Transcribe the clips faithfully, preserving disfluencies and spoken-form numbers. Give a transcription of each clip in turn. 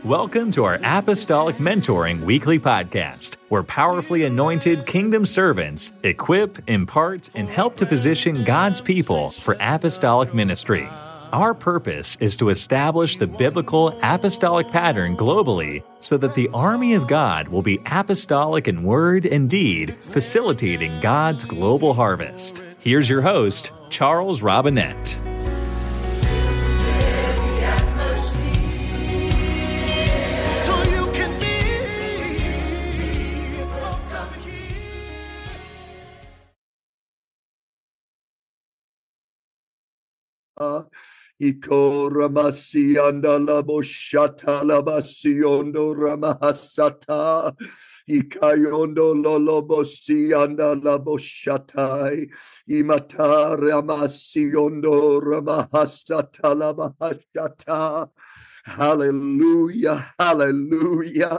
Welcome to our Apostolic Mentoring Weekly Podcast, where powerfully anointed kingdom servants equip, impart, and help to position God's people for apostolic ministry. Our purpose is to establish the biblical apostolic pattern globally so that the army of God will be apostolic in word and deed, facilitating God's global harvest. Here's your host, Charles Robinette. Iko ramasi andala boshata labasiondo ramahasata ikayondo lolobosi andala boshatai imata ramasiondo ramahasata labahashata. Hallelujah, hallelujah,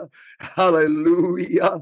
hallelujah.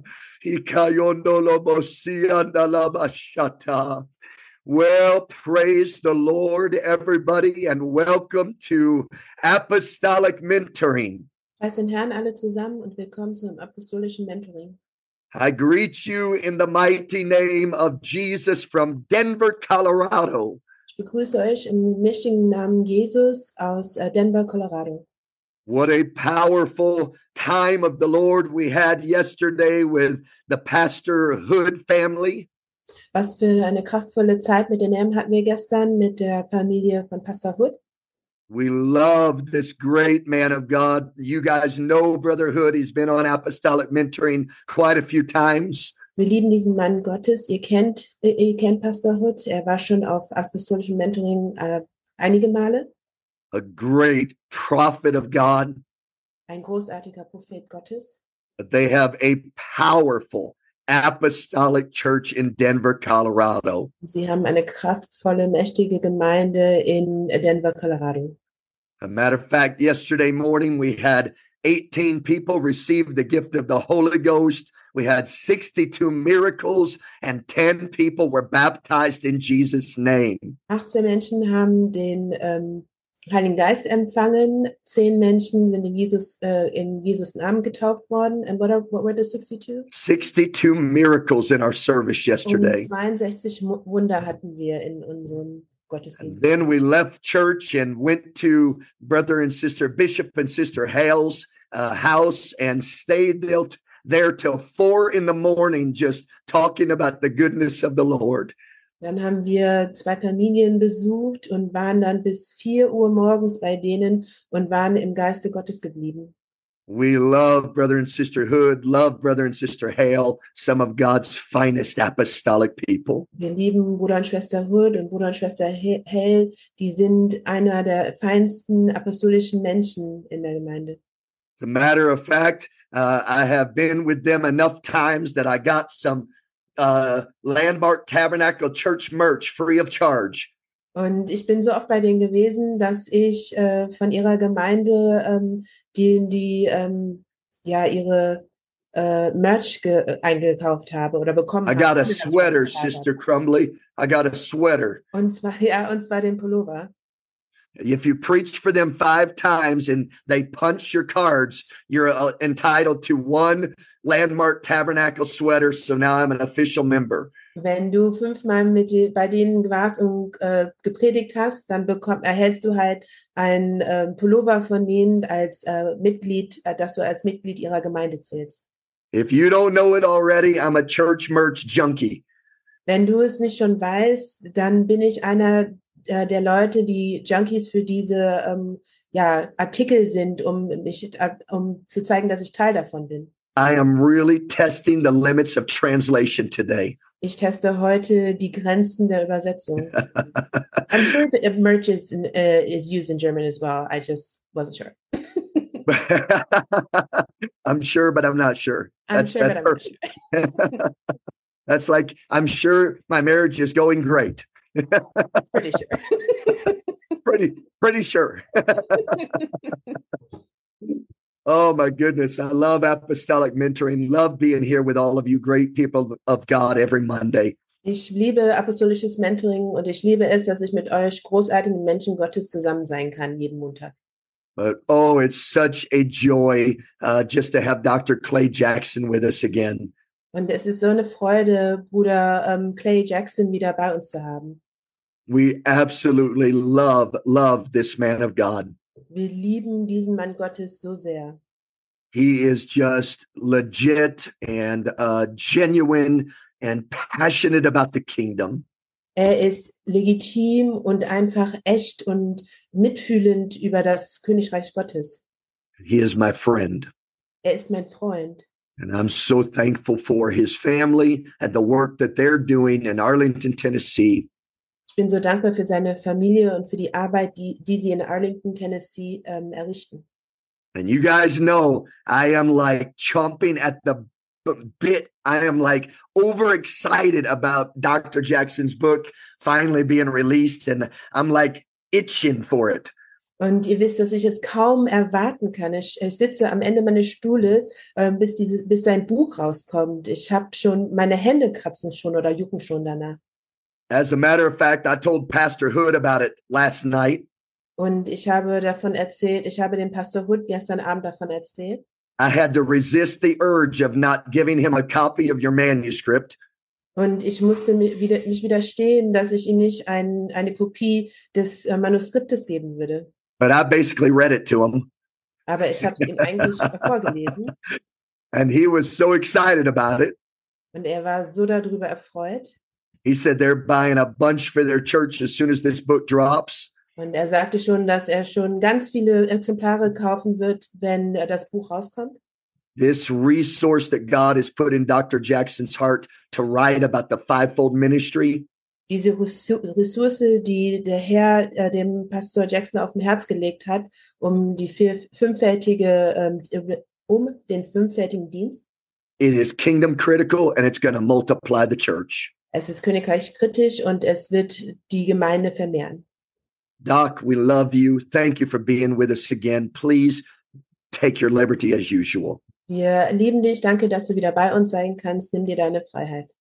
Ikayondo lobosi andala bashata. Well, praise the Lord, everybody, and welcome to Apostolic Mentoring. Preis den Herrn alle zusammen und willkommen zum apostolischen Mentoring. I greet you in the mighty name of Jesus from Denver, Colorado. Ich begrüße euch im mächtigen Namen Jesus aus äh, Denver, Colorado. What a powerful time of the Lord we had yesterday with the Pastor Hood family. Was für eine kraftvolle Zeit mit den Herren hatten wir gestern mit der Familie von Pastor Hood. We love this great man of God. You guys know Brother Hood. He's been on Apostolic Mentoring quite a few times. Wir lieben diesen Mann Gottes. Ihr kennt, ihr kennt Pastor Hood. Er war schon auf apostolischem Mentoring äh, einige Male. A great prophet of God. Ein großartiger Prophet Gottes. But they have a powerful Apostolic Church in Denver, Colorado. Sie haben eine kraftvolle, mächtige Gemeinde in Denver, Colorado. As a matter of fact, yesterday morning we had eighteen people receive the gift of the Holy Ghost. We had sixty-two miracles and ten people were baptized in Jesus' name. achtzehn Menschen haben den ähm, Heiligen Geist empfangen. Zehn Menschen sind in Jesus äh, in Jesus Namen getauft worden. And what are what were the sixty-two? sixty-two miracles in our service yesterday. Und zweiundsechzig Wunder hatten wir in unserem Gottesdienst. Then we left church and went to Brother and Sister Bishop and Sister Hale's uh, house and stayed there, there till four in the morning, just talking about the goodness of the Lord. Dann haben wir zwei Familien besucht und waren dann bis vier Uhr morgens bei denen und waren im Geiste Gottes geblieben. We love Brother and Sister Hood, love Brother and Sister Hale, some of God's finest apostolic people. Wir lieben Bruder und Schwester Hood und Bruder und Schwester Hale. Die sind einer der feinsten apostolischen Menschen in der Gemeinde. As a matter of fact, uh, I have been with them enough times that I got some Uh, Landmark Tabernacle Church merch free of charge. Und ich bin so oft bei denen gewesen, dass ich äh, von ihrer Gemeinde ähm, die, die ähm, ja ihre äh, Merch ge- eingekauft habe oder bekommen I habe. got a sweater, Sister Crumbly. I got a sweater. Und zwar ja, und zwar den Pullover. If you preach for them five times and they punch your cards, you're uh, entitled to one Landmark Tabernacle sweater. So now I'm an official member. Wenn du fünfmal mit die, bei denen warst und äh, gepredigt hast, dann bekomm, erhältst du halt einen äh, Pullover von denen als äh, Mitglied, äh, dass du als Mitglied ihrer Gemeinde zählst. If you don't know it already, I'm a church merch junkie. Wenn du es nicht schon weißt, dann bin ich einer der Leute, die Junkies für diese ähm, ja, Artikel sind, um mich, um zu zeigen, dass ich Teil davon bin. I am really testing the limits of translation today. Ich teste heute die Grenzen der Übersetzung. I'm sure the merch is, uh, is used in German as well. I just wasn't sure. I'm sure, but I'm not sure. I'm that's, sure, that's but I'm not sure. That's like, I'm sure my marriage is going great. Pretty sure. pretty, pretty sure. Oh my goodness. I love apostolic mentoring. Love being here with all of you great people of God every Monday. Ich liebe apostolisches Mentoring und ich liebe es, dass ich mit euch großartigen Menschen Gottes zusammen sein kann jeden Montag. But oh, it's such a joy uh, just to have Doctor Clay Jackson with us again. Und es ist so eine Freude, Bruder ähm, Clay Jackson wieder bei uns zu haben. We absolutely love, love this man of God. Wir lieben diesen Mann Gottes so sehr. He is just legit and uh, genuine and passionate about the kingdom. Er ist legitim und einfach echt und mitfühlend über das Königreich Gottes. He is my friend. Er ist mein Freund. And I'm so thankful for his family and the work that they're doing in Arlington, Tennessee. Ich bin so dankbar für seine Familie und für die Arbeit, die, die sie in Arlington, Tennessee ähm, errichten. And you guys know I am like chomping at the bit. I am like overexcited about Doctor Jackson's book finally being released. And I'm like itching for it. Und ihr wisst, dass ich es kaum erwarten kann. Ich, ich sitze am Ende meines Stuhles, äh, bis, dieses, bis sein Buch rauskommt. Ich habe schon, meine Hände kratzen schon oder jucken schon danach. As a matter of fact, I told Pastor Hood about it last night. Und ich habe davon erzählt, ich habe dem Pastor Hood gestern Abend davon erzählt. I had to resist the urge of not giving him a copy of your manuscript. Und ich musste mich, wieder, mich widerstehen, dass ich ihm nicht ein, eine Kopie des äh, Manuskriptes geben würde. But I basically read it to him. Aber ich habe es ihm eigentlich vorgelesen. And he was so excited about it. Und er war so darüber erfreut. He said they're buying a bunch for their church as soon as this book drops. Und er sagte schon, dass er schon ganz viele Exemplare kaufen wird, wenn äh, das Buch rauskommt. This resource that God has put in Doctor Jackson's heart to write about the fivefold ministry. Diese Ressource, die der Herr äh, dem Pastor Jackson auf dem Herz gelegt hat, um die vier, fünffältige, ähm, um den fünffältigen Dienst. It is kingdom critical and it's going to multiply the church. Es ist Königreich kritisch und es wird die Gemeinde vermehren. Doc, we love you. Thank you for being with us again. Please take your liberty as usual. Wir lieben dich. Danke, dass du wieder bei uns sein kannst. Nimm dir deine Freiheit.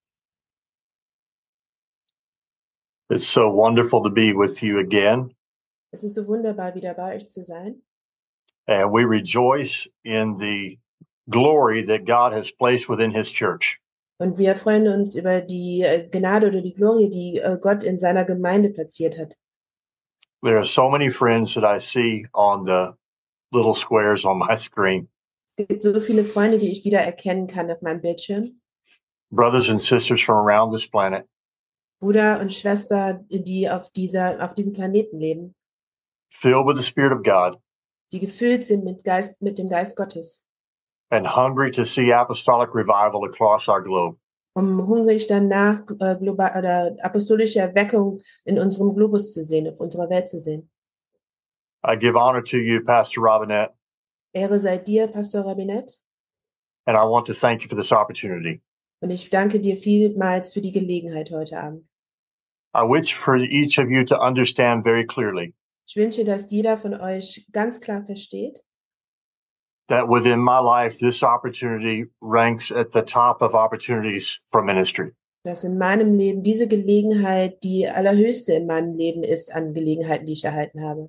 It's so wonderful to be with you again. Es ist so wunderbar, wieder bei euch zu sein. And we rejoice in the glory that God has placed within his church. Und wir freuen uns über die Gnade oder die Glorie, die Gott in seiner Gemeinde platziert hat. There are so many friends that I see on the little squares on my screen. Es gibt so viele Freunde, die ich wiedererkennen kann auf meinem Bildschirm. Brothers and sisters from around this planet. Bruder und Schwester, die auf dieser, auf diesem Planeten leben. Filled with the Spirit of God. Die gefüllt sind mit Geist, mit dem Geist Gottes. And hungry to see apostolic revival across our globe. Um hungrig danach äh, global oder apostolische Erweckung in unserem Globus zu sehen, auf unserer Welt zu sehen. I give honor to you, Pastor Robinette. Ehre sei dir, Pastor Robinette. And I want to thank you for this opportunity. Und ich danke dir vielmals für die Gelegenheit heute Abend. I wish for each of you to understand very clearly. Ich wünsche, dass jeder von euch ganz klar versteht, that within my life, this opportunity ranks at the top of opportunities for ministry. dass in meinem Leben diese Gelegenheit die allerhöchste in meinem Leben ist an Gelegenheiten, die ich erhalten habe.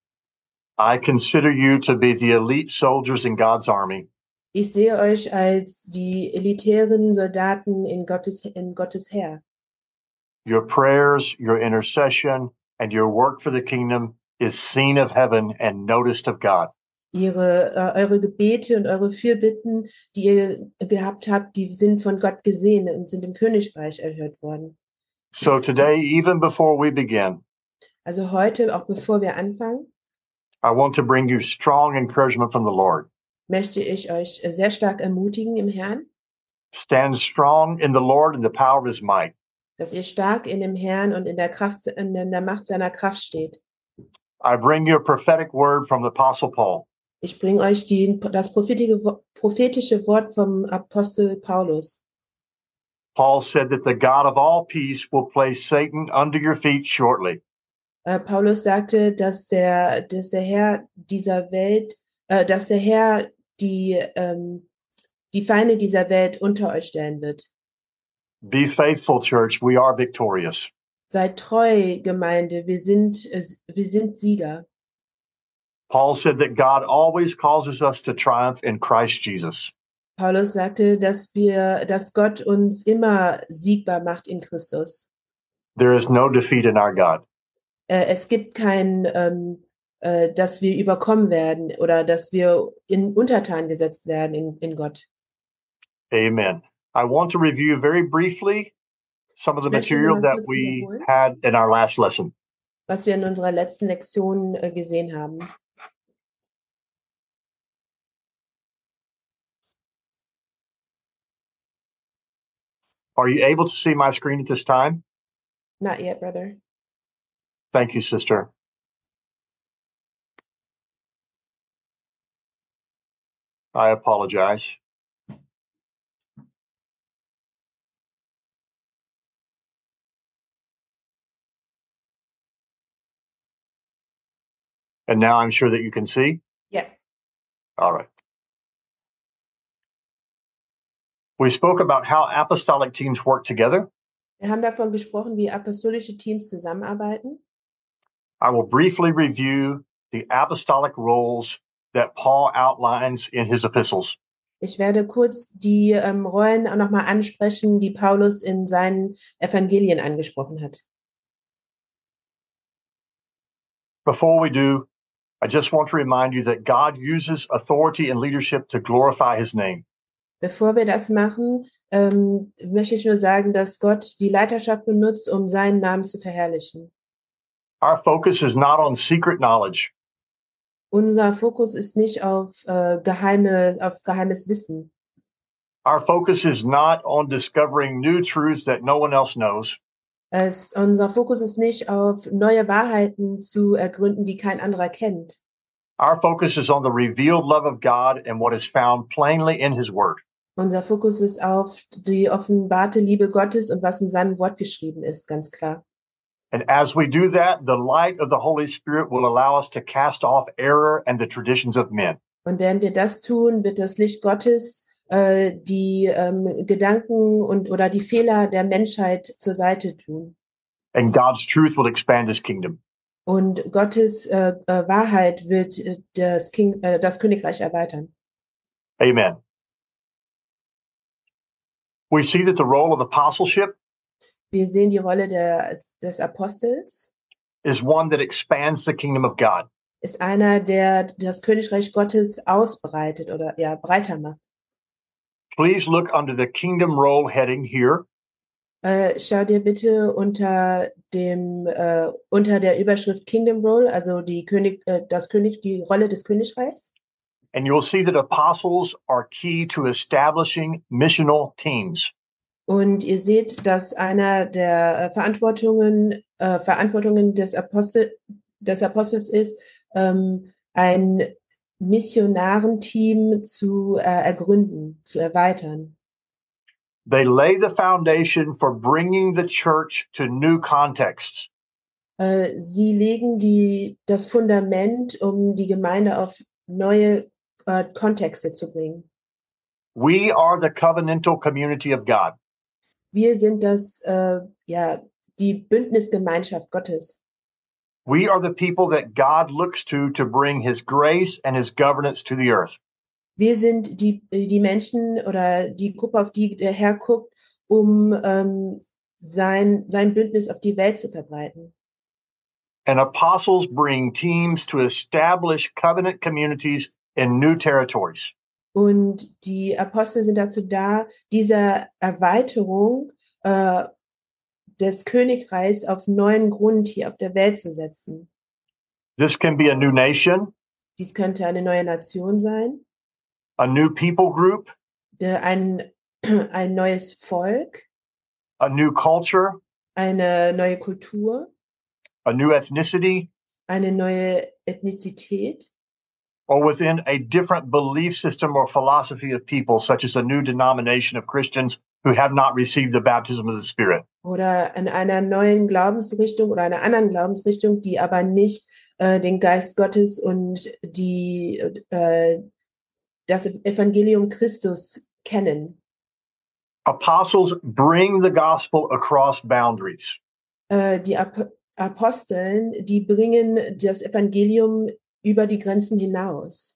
I consider you to be the elite soldiers in God's army. Ich sehe euch als die elitären Soldaten in Gottes, in Gottes Heer. Your prayers, your intercession, and your work for the kingdom is seen of heaven and noticed of God. Ihre, äh, eure Gebete und eure Fürbitten, die ihr gehabt habt, die sind von Gott gesehen und sind im Königreich erhört worden. So today, even before we begin, Also heute, auch bevor wir anfangen, I want to bring you strong encouragement from the Lord. möchte ich euch sehr stark ermutigen im Herrn, Stand strong in the Lord and the power of his might. dass ihr stark in dem Herrn und in der Kraft, in der Macht seiner Kraft steht. I bring you a prophetic word from the Apostle Paul. Ich bringe euch die, das prophetische, prophetische Wort vom Apostel Paulus. Paul said that the God of all peace will place Satan under your feet shortly. Äh, Paulus sagte, dass der, dass der Herr dieser Welt, äh, dass der Herr die, ähm, die Feinde dieser Welt unter euch stellen wird. Be faithful, church. We are victorious. Seid treu, Gemeinde. Wir sind, äh, wir sind Sieger. Paul said that God always causes us to triumph in Christ Jesus. Paulus sagte, dass wir, dass Gott uns immer siegbar macht in Christus. There is no defeat in our God. Äh, es gibt kein, ähm, äh, dass wir überkommen werden oder dass wir in Untertan gesetzt werden in, in Gott. Amen. I want to review very briefly some of the Ich möchte material nur mal that kurz we wiederholen, had in our last lesson. was wir in unserer letzten Lektion äh, gesehen haben. Are you able to see my screen at this time? Not yet, brother. Thank you, sister. I apologize. And now I'm sure that you can see. Ja. All right. We spoke about how apostolic teams work together. Wir haben davon gesprochen, wie apostolische Teams zusammenarbeiten. I will briefly review the apostolic roles that Paul outlines in his epistles. Ich werde kurz die ähm, Rollen auch nochmal ansprechen, die Paulus in seinen Evangelien angesprochen hat. Before we do, I just want to remind you that God uses authority and leadership to glorify his name. Bevor wir das machen, ähm, möchte ich nur sagen, dass Gott die Leiterschaft benutzt, um seinen Namen zu verherrlichen. Our focus is not on secret knowledge. Unser Fokus ist nicht auf, äh, geheime, auf geheimes Wissen. Our focus is not on discovering new truths that no one else knows. Es, unser Fokus ist nicht auf neue Wahrheiten zu ergründen, die kein anderer kennt. Our focus is on the revealed love of God and what is found plainly in his word. Unser Fokus ist auf die offenbarte Liebe Gottes und was in seinem Wort geschrieben ist, ganz klar. And as we do that, the light of the Holy Spirit will allow us to cast off error and the traditions of men. Und während wir das tun, wird das Licht Gottes äh, die ähm, Gedanken und oder die Fehler der Menschheit zur Seite tun. And God's truth will expand his kingdom. Und Gottes äh, äh, Wahrheit wird äh, das, King, äh, das Königreich erweitern. Amen. We see that the role of apostleship Wir sehen die Rolle der, des Apostels, is one that expands the kingdom of God. ist einer, der das Königreich Gottes ausbreitet oder ja breiter macht. Please look under the kingdom role heading here. Äh, schau dir bitte unter dem äh, unter der Überschrift Kingdom Role, also die König, äh, das König, die Rolle des Königreichs. And you'll see that apostles are key to establishing missional teams. Und ihr seht, dass einer der äh, Verantwortungen äh, Verantwortungen des Apostel des Apostels ist, ähm, ein Missionarenteam zu äh, ergründen, zu erweitern. They lay the foundation for bringing the church to new contexts. Äh, sie legen die, das Fundament, um die Gemeinde auf neue äh, Kontexte zu bringen. We are the covenantal community of God. Wir sind das, äh, ja, die Bündnisgemeinschaft Gottes. We are the people that God looks to to bring his grace and his governance to the earth. Wir sind die, die Menschen oder die Gruppe, auf die der Herr guckt, um ähm, sein, sein Bündnis auf die Welt zu verbreiten. And apostles bring teams to establish covenant communities in new territories. Und die Apostel sind dazu da, diese Erweiterung äh, des Königreichs auf neuen Grund hier auf der Welt zu setzen. This can be a new nation, Dies könnte eine neue Nation sein, a new people group, der, ein, ein neues Volk, a new culture, eine neue Kultur, a new ethnicity, eine neue Ethnizität or within a different belief system or philosophy of people, such as a new denomination of Christians who have not received the baptism of the Spirit. oder in einer neuen Glaubensrichtung oder einer anderen Glaubensrichtung, die aber nicht äh, den Geist Gottes und die äh, das Evangelium Christus kennen. Apostles bring the gospel across boundaries. Äh, die Ap Aposteln, die bringen das Evangelium über die Grenzen hinaus.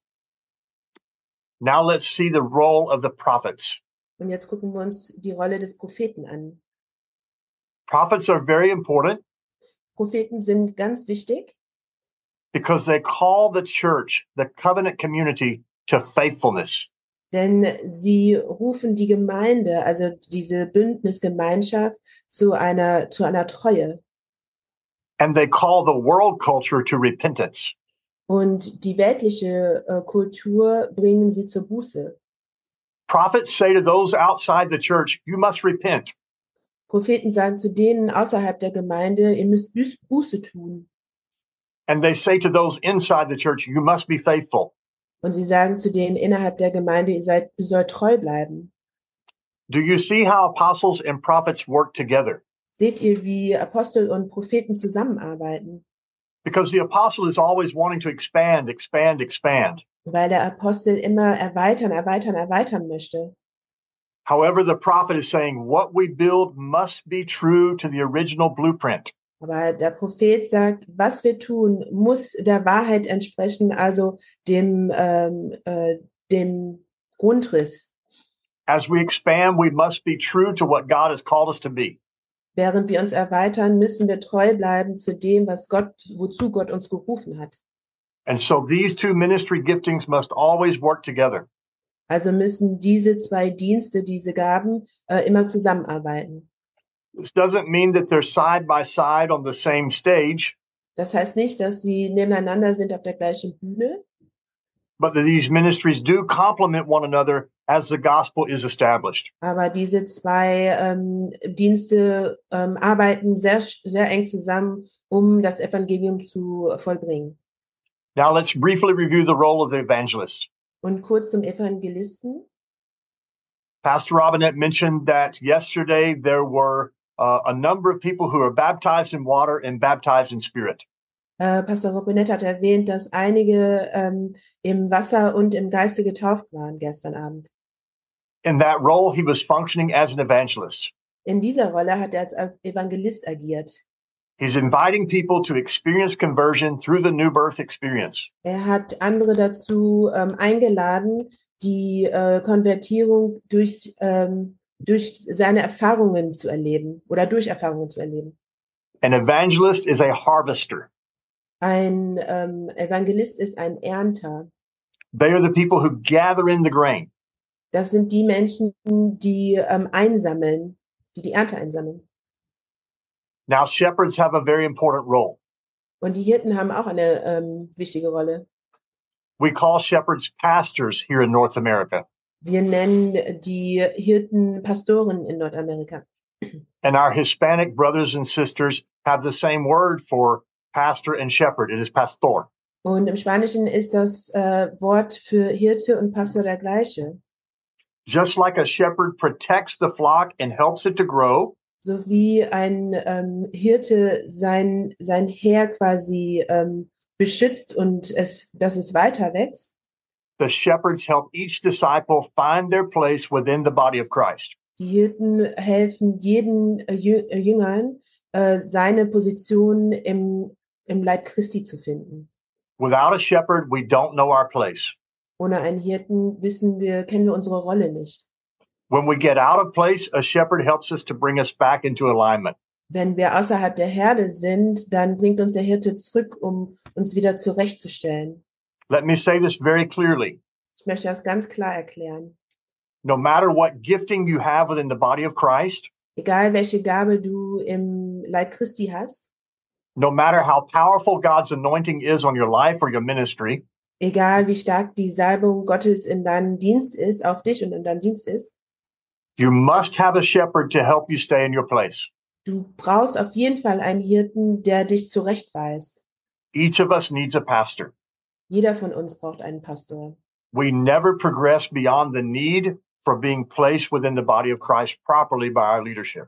Now let's see the role of the prophets. Und jetzt gucken wir uns die Rolle des Propheten an. Prophets are very important Propheten sind ganz wichtig, because they call the church, the covenant community, to faithfulness. denn sie rufen die Gemeinde, also diese Bündnisgemeinschaft, zu einer, zu einer Treue. And they call the world culture to repentance. Und die weltliche äh, Kultur bringen sie zur Buße. Prophets say to those outside the church, you must repent. Propheten sagen zu denen außerhalb der Gemeinde, ihr müsst Buß- Buße tun. And they say to those inside the church, you must be faithful. Und sie sagen zu denen innerhalb der Gemeinde, ihr seid, ihr sollt treu bleiben. Do you see how apostles and prophets work together? Seht ihr, wie Apostel und Propheten zusammenarbeiten? Because the apostle is always wanting to expand, expand, expand. Weil der Apostel immer erweitern, erweitern, erweitern möchte. However, the prophet is saying what we build must be true to the original blueprint. Aber der Prophet sagt, was wir tun, muss der Wahrheit entsprechen, also dem, ähm, äh, dem Grundriss. As we expand, we must be true to what God has called us to be. Während wir uns erweitern, müssen wir treu bleiben zu dem, was Gott, wozu Gott uns gerufen hat. And so these two ministry giftings must always work together. Also müssen diese zwei Dienste, diese Gaben, äh, immer zusammenarbeiten. This doesn't mean that they're side by side on the same stage, Das heißt nicht, dass sie nebeneinander sind auf der gleichen Bühne, but that these ministries do complement one another as the gospel is established. aber diese zwei ähm, Dienste ähm, arbeiten sehr, sehr eng zusammen, um das Evangelium zu vollbringen. Now let's briefly review the role of the evangelist. Und kurz zum Evangelisten. Pastor Robinette mentioned that yesterday there were uh, a number of people who are baptized in water and baptized in spirit. Äh, Pastor Robinette hat erwähnt, dass einige ähm, im Wasser und im Geiste getauft waren gestern Abend. In that role, he was functioning as an evangelist. In dieser Rolle hat er als Evangelist agiert. He's inviting people to experience conversion through the new birth experience. Er hat andere dazu ähm, eingeladen, die äh, Konvertierung durch, ähm, durch seine Erfahrungen zu erleben oder durch Erfahrungen zu erleben. An evangelist is a harvester. Ein ähm, Evangelist ist ein Ernter. They are the people who gather in the grain. Das sind die Menschen, die ähm, einsammeln, die die Ernte einsammeln. Now, shepherds have a very important role. Und die Hirten haben auch eine ähm, wichtige Rolle. We call shepherds pastors here in North America. Wir nennen die Hirten Pastoren in Nordamerika. And our Hispanic brothers and sisters have the same word for pastor and shepherd. It is pastor. Und im Spanischen ist das äh, Wort für Hirte und Pastor der gleiche. Just like a shepherd protects the flock and helps it to grow, So wie ein ähm, Hirte sein, sein Heer quasi ähm, beschützt und es, dass es weiter wächst, the shepherds help each disciple find their place within the body of Christ. die Hirten helfen jeden äh, Jü- äh, Jüngern, äh, seine Position im, im Leib Christi zu finden. Without a shepherd, we don't know our place. Ohne einen Hirten wissen wir, kennen wir unsere Rolle nicht. When we get out of place, a shepherd helps us to bring us back into alignment. Wenn wir außerhalb der Herde sind, dann bringt uns der Hirte zurück, um uns wieder zurechtzustellen. Let me say this very clearly. Ich möchte das ganz klar erklären. No matter what gifting you have within the body of Christ, Egal welche Gabe du im Leib Christi hast, no matter how powerful God's anointing is on your life or your ministry, egal wie stark die Salbung Gottes in deinem Dienst ist, auf dich und in deinem Dienst ist, you must have a shepherd to help you stay in your place. du brauchst auf jeden Fall einen Hirten, der dich zurechtweist. Each of us needs a pastor. Jeder von uns braucht einen Pastor. We never progress beyond the need for being placed within the body of Christ properly by our leadership.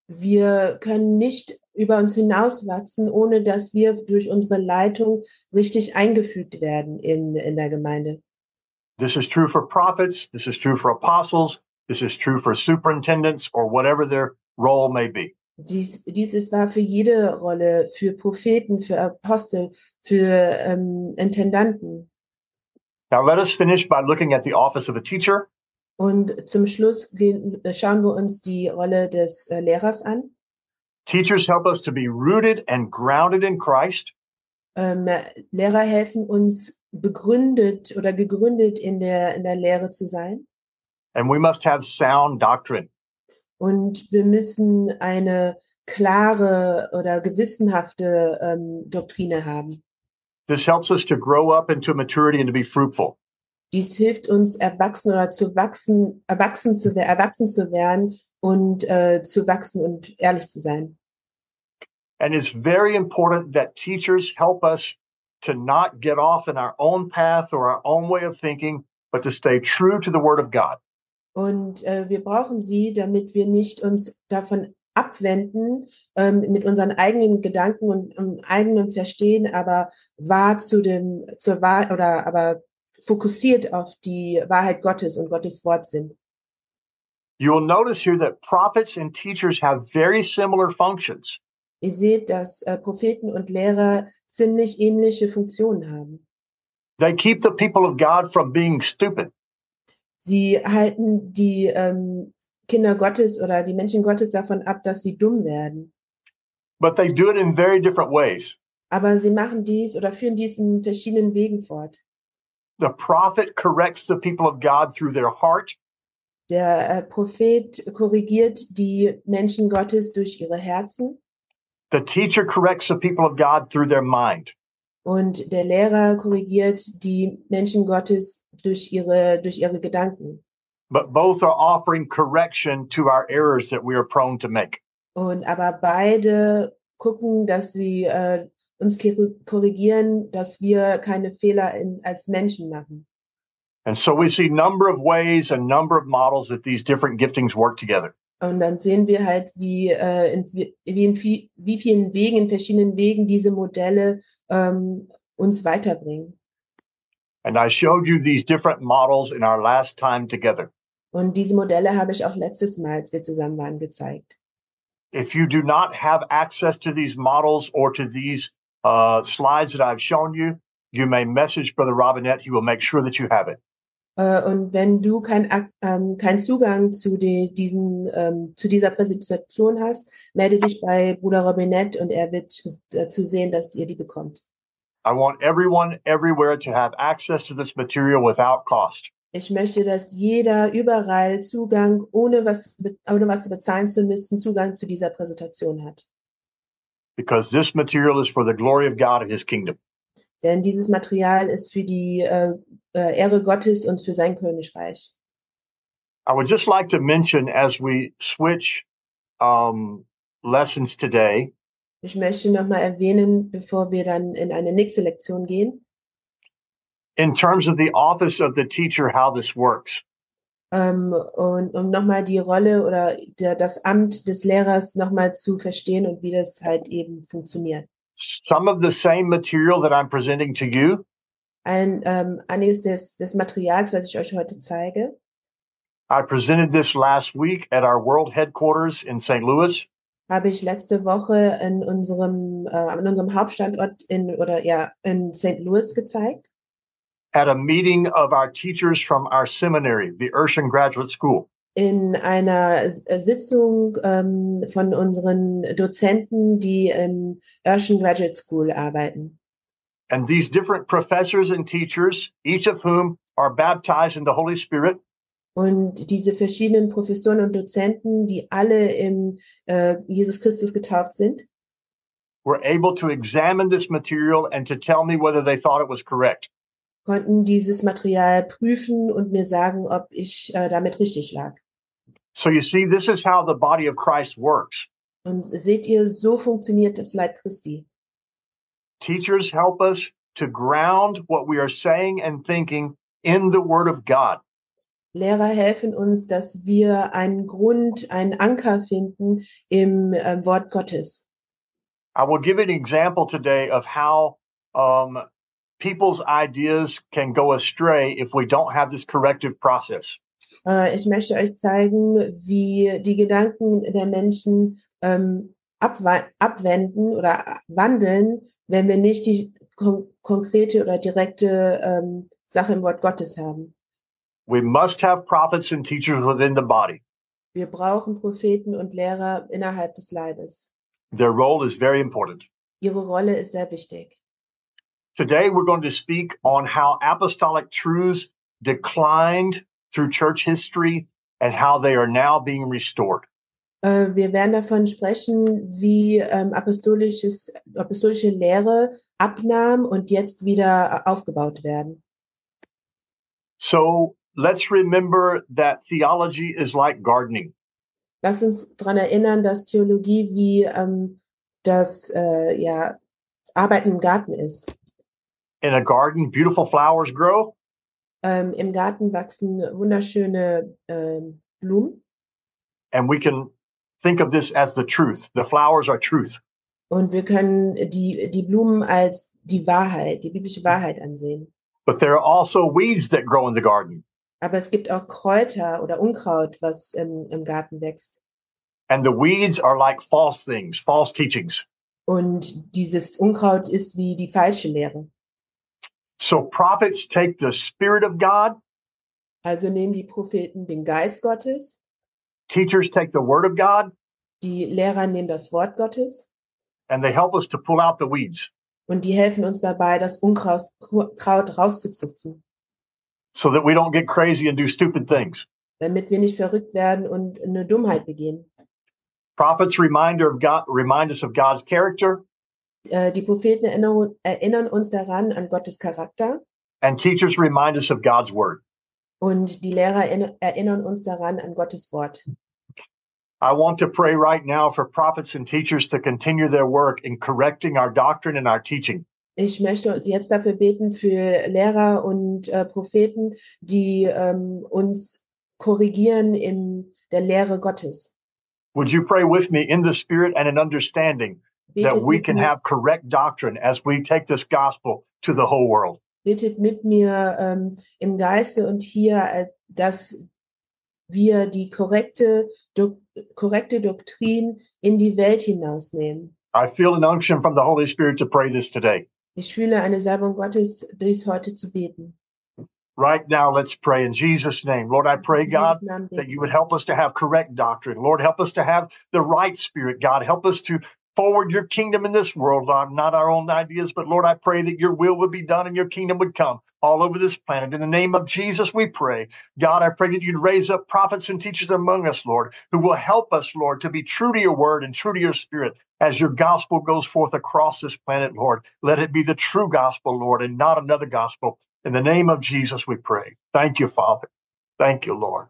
Wir können nicht über uns hinauswachsen, ohne dass wir durch unsere Leitung richtig eingefügt werden in, in der Gemeinde. This is true for prophets. This is true for apostles. This is true for superintendents or whatever their role may be. Dies, dies ist, war für jede Rolle, für Propheten, für Apostel, für ähm, Intendanten. Now let us finish by looking at the office of a teacher. Und zum Schluss gehen, schauen wir uns die Rolle des äh, Lehrers an. Teachers help us to be rooted and grounded in Christ. Ähm, Lehrer helfen uns, begründet oder gegründet in der, in der Lehre zu sein. And we must have sound doctrine. Und wir müssen eine klare oder gewissenhafte ähm, Doktrine haben. This helps us to grow up into maturity and to be fruitful. Dies hilft uns, erwachsen oder zu wachsen, erwachsen zu, erwachsen zu werden und äh, zu wachsen und ehrlich zu sein. And it's very important that teachers help us to not get off in our own path or our own way of thinking, but to stay true to the Word of God. Und äh, wir brauchen sie, damit wir nicht uns davon abwenden, ähm, mit unseren eigenen Gedanken und um, eigenem Verstehen, aber wahr zu dem, zur Wahrheit oder aber fokussiert auf die Wahrheit Gottes und Gottes Wort sind. You will notice here that prophets and teachers have very similar functions. Ihr seht, dass äh, Propheten und Lehrer ziemlich ähnliche Funktionen haben. They keep the people of God from being stupid. Sie halten die ähm, Kinder Gottes oder die Menschen Gottes davon ab, dass sie dumm werden. But they do it in very different ways. Aber sie machen dies oder führen dies in verschiedenen Wegen fort. The prophet corrects the people of God through their heart. Der äh, Prophet korrigiert die Menschen Gottes durch ihre Herzen. The teacher corrects the people of God through their mind. Und der Lehrer korrigiert die Menschen Gottes durch ihre, durch ihre Gedanken. But both are offering correction to our errors that we are prone to make. Und aber beide gucken, dass sie äh, uns korrigieren, dass wir keine Fehler in, als Menschen machen. And so we see a number of ways, a number of models that these different giftings work together. Und dann sehen wir halt, wie, äh, in, wie in wie, wie vielen Wegen, in verschiedenen Wegen diese Modelle ähm, uns weiterbringen. And I showed you these different models in our last time together. Und diese Modelle habe ich auch letztes Mal, als wir zusammen waren, gezeigt. If you do not have access to these models or to these uh, slides that I've shown you, you may message Brother Robinette. He will make sure that you have it. Uh, und wenn du kein, ähm, keinen Zugang zu, die, diesen, ähm, zu dieser Präsentation hast, melde dich bei Bruder Robinette und er wird dazu sehen, dass ihr die bekommt. I want everyone everywhere to have access to this material without cost. Ich möchte, dass jeder überall Zugang, ohne was, ohne was bezahlen zu müssen, Zugang zu dieser Präsentation hat. Because this material is for the glory of God and His kingdom. Denn dieses Material ist für die äh, äh, Ehre Gottes und für sein Königreich. I would just like to mention as we switch um, lessons today. Ich möchte nochmal erwähnen, bevor wir dann in eine nächste Lektion gehen. In terms of the office of the teacher, how this works. Um, und um nochmal die Rolle oder der, das Amt des Lehrers nochmal zu verstehen und wie das halt eben funktioniert. Some of the same material that I'm presenting to you. Ein ähm, einiges des, des Materials, was ich euch heute zeige. I presented this last week at our world headquarters in Saint Louis. Habe ich letzte Woche in unserem äh, an unserem Hauptstandort in oder ja in Saint Louis gezeigt. At a meeting of our teachers from our seminary, the Urshan Graduate School. In einer Sitzung ähm, von unseren Dozenten, die im Urshan Graduate School arbeiten. And these different professors and teachers, each of whom are baptized in the Holy Spirit. Und diese verschiedenen Professoren und Dozenten, die alle im äh, Jesus Christus getauft sind, were able to examine this material and to tell me whether they thought it was correct. Konnten dieses Material prüfen und mir sagen, ob ich äh, damit richtig lag. So you see, this is how the body of Christ works. Und seht ihr, so funktioniert das Leib Christi. Teachers help us to ground what we are saying and thinking in the Word of God. Lehrer helfen uns, dass wir einen Grund, einen Anker finden im äh, Wort Gottes. I will give an example today of how um, people's ideas can go astray if we don't have this corrective process. Äh, ich möchte euch zeigen, wie die Gedanken der Menschen ähm, abwa- abwenden oder wandeln, wenn wir nicht die kon- konkrete oder direkte ähm, Sache im Wort Gottes haben. We must have prophets and teachers within the body. Wir brauchen Propheten und Lehrer innerhalb des Leibes. Their role is very important. Ihre Rolle ist sehr wichtig. Today, we're going to speak on how apostolic truths declined through church history and how they are now being restored. Äh, wir werden davon sprechen, wie ähm, apostolisches, apostolische Lehre abnahm und jetzt wieder äh, aufgebaut werden. So let's remember that theology is like gardening. Lass uns daran erinnern, dass Theologie wie ähm, das äh, ja, Arbeiten im Garten ist. In a garden, beautiful flowers grow, Ähm, Im Garten wachsen wunderschöne ähm, Blumen and we can think of this as the truth. The flowers are truth. und wir können die, die Blumen als die Wahrheit, die biblische Wahrheit ansehen. But there are also weeds that grow in the garden. Aber es gibt auch Kräuter oder Unkraut, was im, im Garten wächst. And the weeds are like false things, false teachings. Und dieses Unkraut ist wie die falsche Lehre. So prophets take the Spirit of God, Also nehmen die Propheten den Geist Gottes, teachers take the Word of God, die Lehrer nehmen das Wort Gottes and they help us to pull out the weeds und die helfen uns dabei, das Unkraut Kraut rauszuzupfen, so that we don't get crazy and do stupid things. damit wir nicht verrückt werden und eine Dummheit begehen. Prophets reminder of God, remind us of God's character, Äh, Die Propheten erinnern, erinnern uns daran an Gottes Charakter and teachers remind us of God's Word. und die Lehrer erinner- erinnern uns daran an Gottes Wort. I want to pray right now for prophets and teachers to continue their work in correcting our doctrine and our teaching. Ich möchte jetzt dafür beten für Lehrer und äh, Propheten, die ähm, uns korrigieren in der Lehre Gottes. Would you pray with me in the Spirit and in understanding that Betet we mit, can mir, have correct doctrine as we take this gospel to the whole world? betet mit mir ähm, im Geiste und hier, äh, dass wir die korrekte, do, korrekte Doktrin in die Welt hinausnehmen. I feel an unction from the Holy Spirit to pray this today. Ich fühle eine Salbung Gottes, dies heute zu beten. Right now, let's pray in Jesus' name. Lord, I pray, In God, Jesu Namen that beten. you would help us to have correct doctrine. Lord, help us to have the right spirit. God, help us to forward your kingdom in this world, Lord, not our own ideas, but Lord, I pray that your will would be done and your kingdom would come all over this planet. In the name of Jesus, we pray. God, I pray that you'd raise up prophets and teachers among us, Lord, who will help us, Lord, to be true to your word and true to your spirit as your gospel goes forth across this planet, Lord. Let it be the true gospel, Lord, and not another gospel. In the name of Jesus, we pray. Thank you, Father. Thank you, Lord.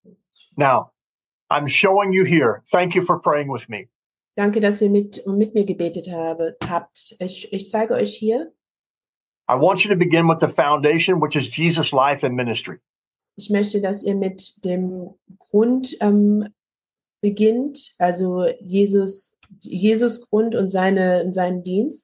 Now, I'm showing you here. Thank you for praying with me. Danke, dass ihr mit, mit mir gebetet habe, habt. Ich, ich zeige euch hier. I want you to begin with the foundation, which is Jesus' life and ministry. Ich möchte, dass ihr mit dem Grund ähm, beginnt, also Jesus, Jesus Grund und seine, und seinen Dienst.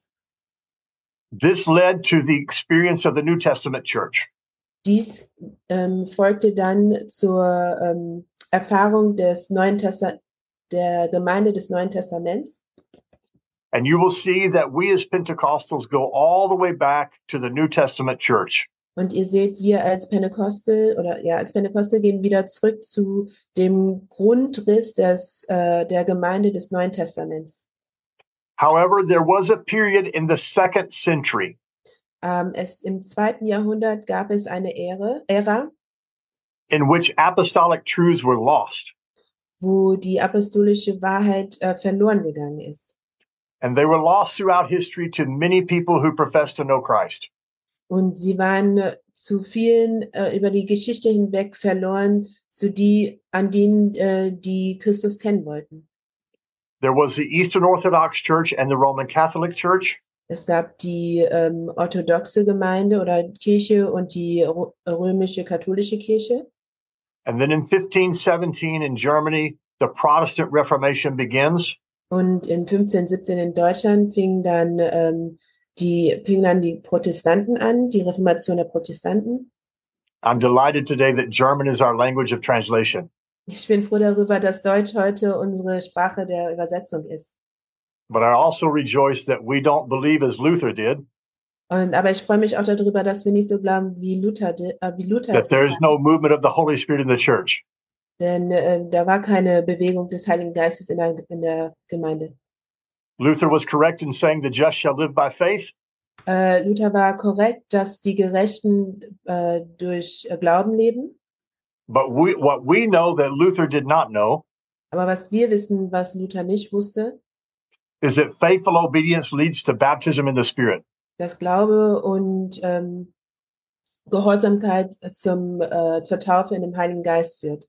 This led to the experience of the New Testament church. Dies ähm, folgte dann zur ähm, Erfahrung des Neuen Testa- der Gemeinde des Neuen Testaments. And you will see that we as Pentecostals go all the way back to the New Testament church. Und ihr seht, wir als Pentekostal oder ja, als Pentekostal gehen wieder zurück zu dem Grundriss des, äh, der Gemeinde des Neuen Testaments. However, there was a period in the second century Ähm, es, im zweiten Jahrhundert gab es eine Ära, Ära, in which apostolic truths were lost. wo die apostolische Wahrheit äh, verloren gegangen ist. And they were lost throughout history to many people who profess to know Christ. Und sie waren äh, zu vielen äh, über die Geschichte hinweg verloren, zu die, an denen äh, die Christus kennen wollten. There was the Eastern Orthodox Church and the Roman Catholic Church. Es gab die ähm, orthodoxe Gemeinde oder Kirche und die Ro- römische katholische Kirche. And then in fifteen seventeen in Germany, the Protestant Reformation begins. Und in fünfzehn siebzehn in Deutschland fingen dann, ähm, die, fingen dann die Protestanten an, die Reformation der Protestanten. I'm delighted today that German is our language of translation. Ich bin froh darüber, dass Deutsch heute unsere Sprache der Übersetzung ist. But I also rejoice that we don't believe as Luther did, Und, aber ich freue mich auch darüber, dass wir nicht so glauben, wie Luther, di- äh, wie Luther that es there is war. no movement of the Holy Spirit in the church. Denn äh, da war keine Bewegung des Heiligen Geistes in der, in der Gemeinde. Luther was correct in saying the just shall live by faith, Äh, Luther war korrekt, dass die Gerechten äh, durch äh, Glauben leben. but we, what we know that Luther did not know Aber was wir wissen, was Luther nicht wusste, is that faithful obedience leads to baptism in the Spirit. dass Glaube und ähm, Gehorsamkeit zum, äh, zur Taufe in dem Heiligen Geist führt.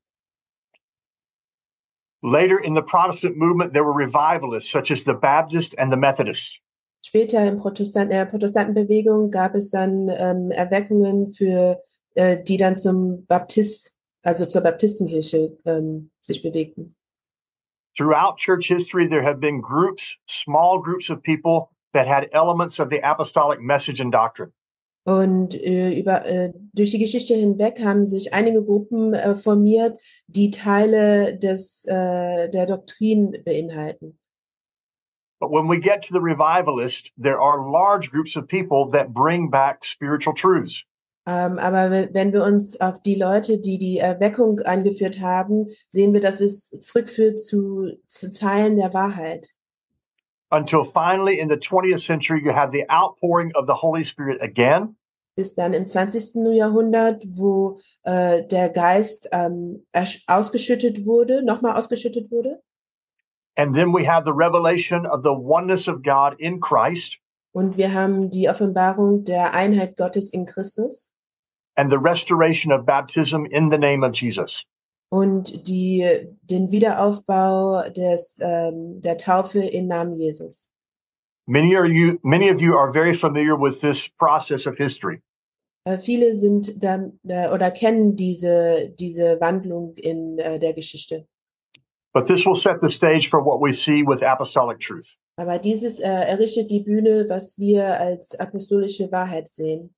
Later in the Protestant movement, there were revivalists such as the Baptists and the Methodists. Später in Protestant, in der Protestantenbewegung gab es dann ähm, Erweckungen, für, äh, die dann zum Baptist, also zur Baptistenkirche ähm, sich bewegten. Throughout church history, there have been groups, small groups of people that had elements of the apostolic message and doctrine. Und äh, über, äh, durch die Geschichte hinweg haben sich einige Gruppen äh, formiert, die Teile des, äh, der Doktrin beinhalten. But when we get to the revivalist, there are large groups of people that bring back spiritual truths. Ähm, aber we- wenn wir uns auf die Leute, die die Erweckung eingeführt haben, sehen wir, dass es zurückführt zu, zu Teilen der Wahrheit. Until finally in the twentieth century, you have the outpouring of the Holy Spirit again. Bis dann im zwanzigsten Jahrhundert, wo äh, der Geist ähm, ersch- ausgeschüttet wurde, nochmal ausgeschüttet wurde. And then we have the revelation of the oneness of God in Christ Und wir haben die Offenbarung der Einheit Gottes in Christus and the restoration of baptism in the name of Jesus. und die, den Wiederaufbau des, ähm, der Taufe im Namen Jesus. Many are you, many of you are very familiar with this process of history. Äh, viele sind dann äh, oder kennen diese, diese Wandlung in äh, der Geschichte. But this will set the stage for what we see with apostolic truth. Aber dieses äh, errichtet die Bühne, was wir als apostolische Wahrheit sehen.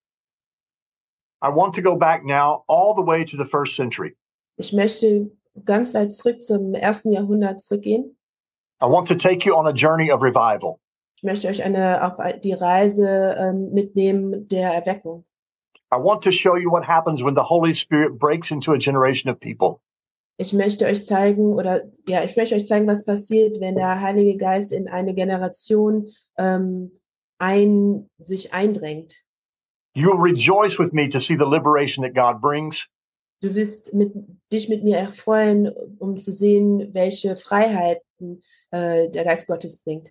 I want to go back now all the way to the first century. Ich möchte ganz weit zurück zum ersten Jahrhundert zurückgehen. I want to take you on a journey of revival. Ich möchte euch eine, auf die Reise ähm, mitnehmen der Erweckung. I want to show you what happens when the Holy Spirit breaks into a generation of people. Ich möchte euch zeigen, oder ja, ich möchte euch zeigen, was passiert, wenn der Heilige Geist in eine Generation ähm, ein, sich eindrängt. You will rejoice with me to see the liberation that God brings. Du wirst mit, dich mit mir erfreuen, um zu sehen, welche Freiheiten äh, der Geist Gottes bringt.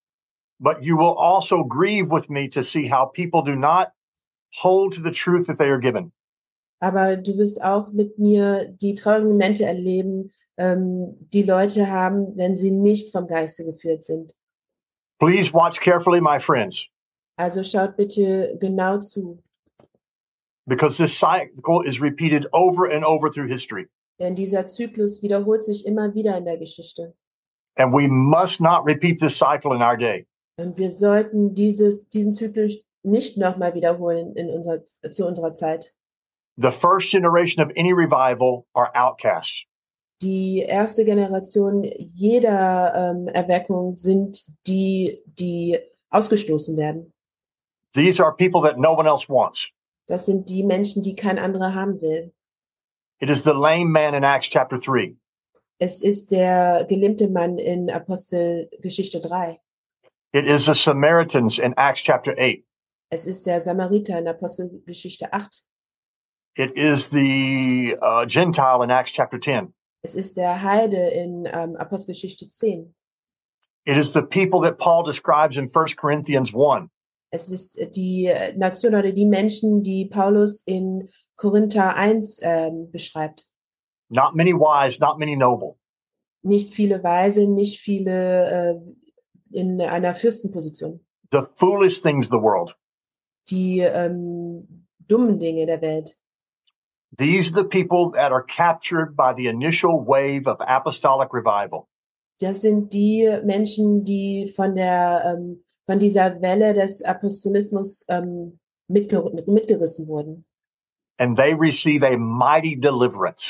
But you will also grieve with me to see how people do not hold to the truth that they are given. Aber du wirst auch mit mir die traurigen Momente erleben, ähm, die Leute haben, wenn sie nicht vom Geiste geführt sind. Please watch carefully, my friends, Also schaut bitte genau zu, because this cycle is repeated over and over through history. denn dieser Zyklus wiederholt sich immer wieder in der Geschichte. And we must not repeat this cycle in our day. Und wir sollten dieses, diesen Zyklus nicht nochmal wiederholen in unserer, zu unserer Zeit. The first generation of any revival are outcasts. Die erste Generation jeder ähm, Erweckung sind die, die ausgestoßen werden. These are people that no one else wants. Das sind die Menschen, die kein anderer haben will. It is the lame man in Acts chapter three. Es ist der gelähmte Mann in Apostelgeschichte drei. It is the Samaritans in Acts chapter eight. Es ist der Samariter in Apostelgeschichte acht. It is the uh, Gentile in Acts chapter ten. Es ist der Heide in ähm, Apostelgeschichte zehn. It is the people that Paul describes in First Corinthians one. Es ist die Nation oder die Menschen, die Paulus in Korinther eins ähm, beschreibt. Not many wise, not many noble. Nicht viele Weise, nicht viele äh, in einer Fürstenposition. The foolish things of the world. Die ähm, dummen Dinge der Welt. These are the people that are captured by the initial wave of apostolic revival. Das sind die Menschen, die von der ähm, von dieser Welle des Apostolismus ähm, mitger mitgerissen wurden. And they receive a mighty deliverance.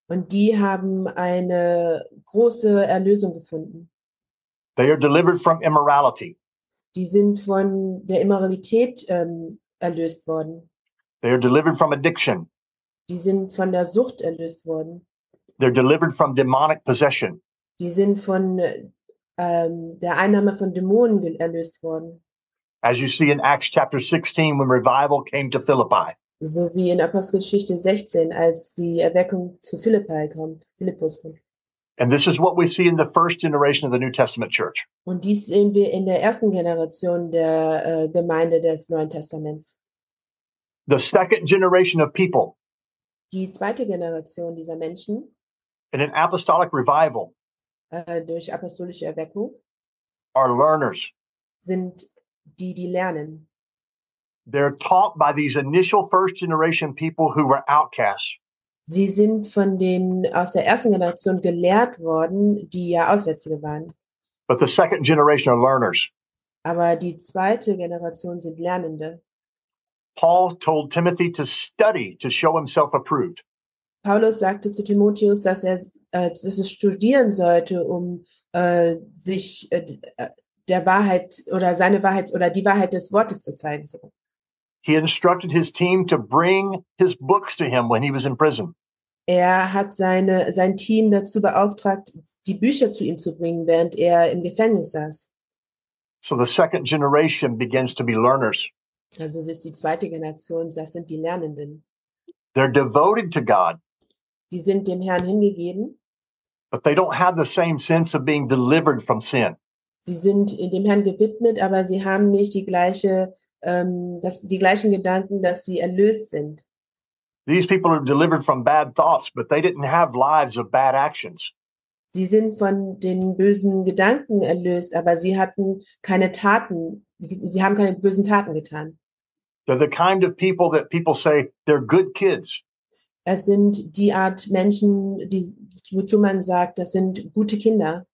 Und die haben eine große Erlösung gefunden. They are delivered from immorality. Die sind von der Immoralität ähm, erlöst worden. They are delivered from addiction. Die sind von der Sucht erlöst worden. They're delivered from demonic possession. Die sind von ähm, der Einnahme von Dämonen ge- erlöst worden. As you see in Acts chapter sixteen, when revival came to Philippi. So wie in Apostelgeschichte sechzehn, als die Erweckung zu Philippi kommt, Philippus kommt. And this is what we see in the first generation of the New Testament church. Und dies sehen wir in der ersten Generation der äh, Gemeinde des Neuen Testaments. The second generation of people Die zweite Generation dieser Menschen in an apostolic revival äh, durch apostolische Erweckung are learners. sind die, die lernen. They're taught by these initial first generation people who were outcasts. Sie sind von den aus der ersten Generation gelehrt worden, die ja Aussätzige waren. But the second generation are learners. Aber die zweite Generation sind Lernende. Paul told Timothy to study to show himself approved. Paulus sagte zu Timotheus, dass er äh, dass es studieren sollte, um äh, sich äh, der Wahrheit oder seine Wahrheit oder die Wahrheit des Wortes zu zeigen. He instructed his team to bring his books to him when he was in prison. Er hat seine, sein Team dazu beauftragt, die Bücher zu ihm zu bringen, während er im Gefängnis saß. So the second generation begins to be learners. Also es ist die zweite Generation, das sind die Lernenden. They're devoted to God, Die sind dem Herrn hingegeben. but they don't have the same sense of being delivered from sin. Sie sind dem Herrn gewidmet, aber sie haben nicht die gleiche, ähm, das, die gleichen Gedanken, dass sie erlöst sind. These people are delivered from bad thoughts, but they didn't have lives of bad actions. Sie sind von den bösen Gedanken erlöst, aber sie hatten keine Taten, sie haben keine bösen Taten getan. They're the kind of people that people say they're good kids. Es sind die Art Menschen, die, wozu man sagt, das sind gute Kinder.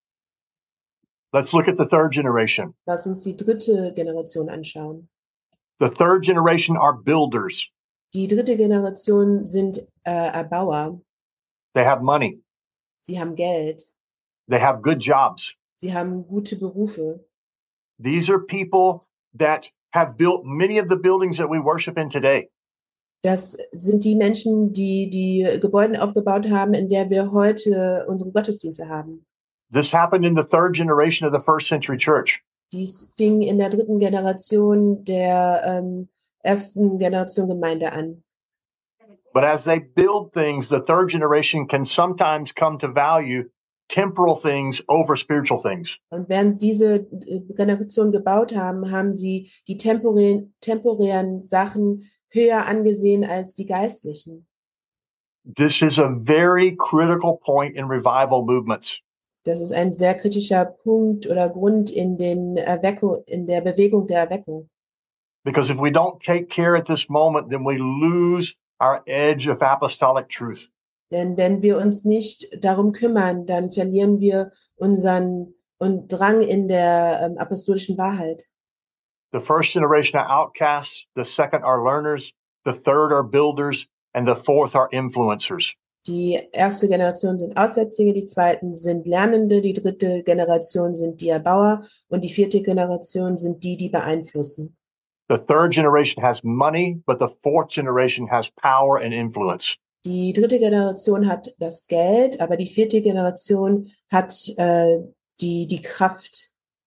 Let's look at the third generation. Lass uns die dritte Generation anschauen. The third generation are builders. Die dritte Generation sind äh, Erbauer. They have money. Sie haben Geld. They have good jobs. Sie haben gute Berufe. These are people that have built many of the buildings that we worship in today. Das sind die Menschen, die die Gebäude aufgebaut haben, in der wir heute unsere Gottesdienste haben. This happened in the third generation of the first century church. Dies fing in der dritten Generation der ähm, ersten Generation Gemeinde an. But as they build things, the third generation can sometimes come to value temporal things over spiritual things. Und während diese Generation gebaut haben, haben sie die temporären, temporären Sachen höher angesehen als die geistlichen. This is a very critical point in revival movements. Das ist ein sehr kritischer Punkt oder Grund in den Erweckung, in der Bewegung der Erweckung. Because if we don't take care at this moment, then we lose our edge of apostolic truth. Denn wenn wir uns nicht darum kümmern, dann verlieren wir unseren und Drang in der ähm, apostolischen Wahrheit. The first generation are outcasts, the second are learners, the third are builders, and the fourth are influencers. Die erste Generation sind Aussätzige, die zweiten sind Lernende, die dritte Generation sind die Erbauer und die vierte Generation sind die, die beeinflussen. The third generation has money, but the fourth generation has power and influence. Die dritte Generation hat das Geld, aber die vierte Generation hat äh, die, die Kraft.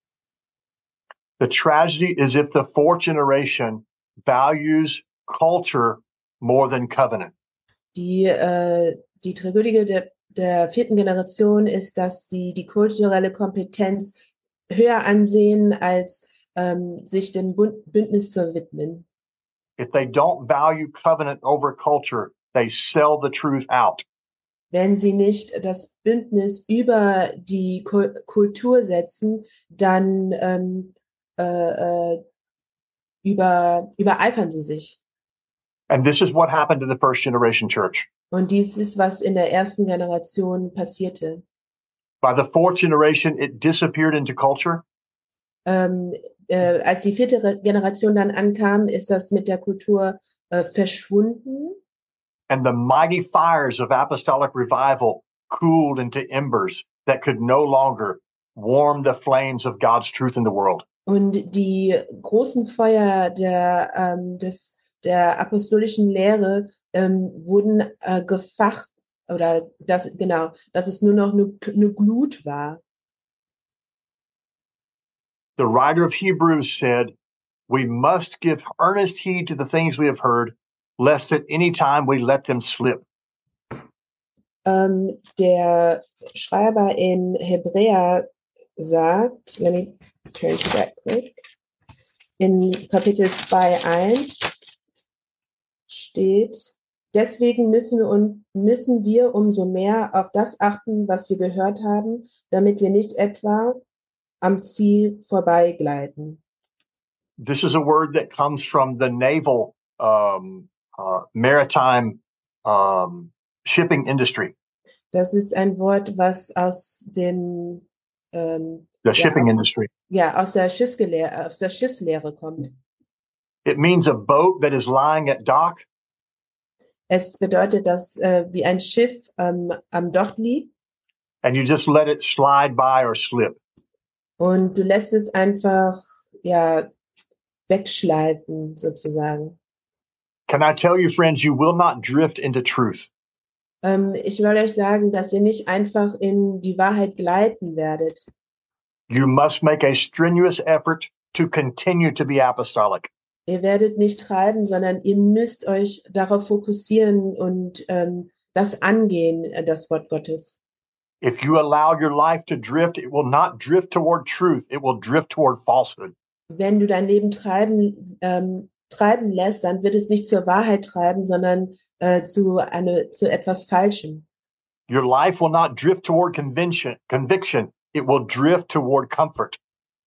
The tragedy is if the fourth generation values culture more than covenant. Die, äh, die Tragödie der, der vierten Generation ist, dass die die kulturelle Kompetenz höher ansehen, als ähm, sich dem Bund, Bündnis zu widmen. If they don't value covenant over culture, they sell the truth out. Wenn sie nicht das Bündnis über die Ku- Kultur setzen, dann ähm, äh, äh, über, übereifern sie sich. And this is what happened to the first generation church. Und dies ist, was in der ersten Generation passierte. By the fourth generation, it disappeared into culture. Ähm, äh, als die vierte Re- Generation dann ankam, ist das mit der Kultur äh, verschwunden. and the mighty fires of apostolic revival cooled into embers that could no longer warm the flames of God's truth in the world. Und die großen Feuer der, ähm, des, der apostolischen Lehre ähm, wurden äh, gefacht, oder das, genau, dass es nur noch eine, eine Glut war. The writer of Hebrews said, we must give earnest heed to the things we have heard, lest at any time we let them slip. Ähm, der Schreiber in Hebräer sagt, let me turn to that quick, in Kapitel zwei eins steht, deswegen müssen wir, und müssen wir umso mehr auf das achten, was wir gehört haben, damit wir nicht etwa am Ziel vorbeigleiten. This is a word that comes from the naval um, uh, maritime um, shipping industry. Das ist ein Wort, was aus dem ähm, The shipping ja, aus, industry. ja, aus der Schiffslehre, aus der Schiffslehre kommt. It means a boat that is lying at dock. Es bedeutet, dass äh, wie ein Schiff ähm, am Dock liegt. And you just let it slide by or slip. Und du lässt es einfach, ja, wegschleiten, sozusagen. Can I tell you, friends, you will not drift into truth. Ähm, ich will euch sagen, dass ihr nicht einfach in die Wahrheit gleiten werdet. You must make a strenuous effort to continue to be apostolic. Ihr werdet nicht treiben, sondern ihr müsst euch darauf fokussieren und ähm, das angehen, das Wort Gottes. If you allow your life to drift, it will not drift toward truth. It will drift toward falsehood. Wenn du dein Leben treiben, ähm, treiben lässt, dann wird es nicht zur Wahrheit treiben, sondern äh, zu, eine, zu etwas Falschem. Your life will not drift toward conviction, conviction. It will drift toward comfort.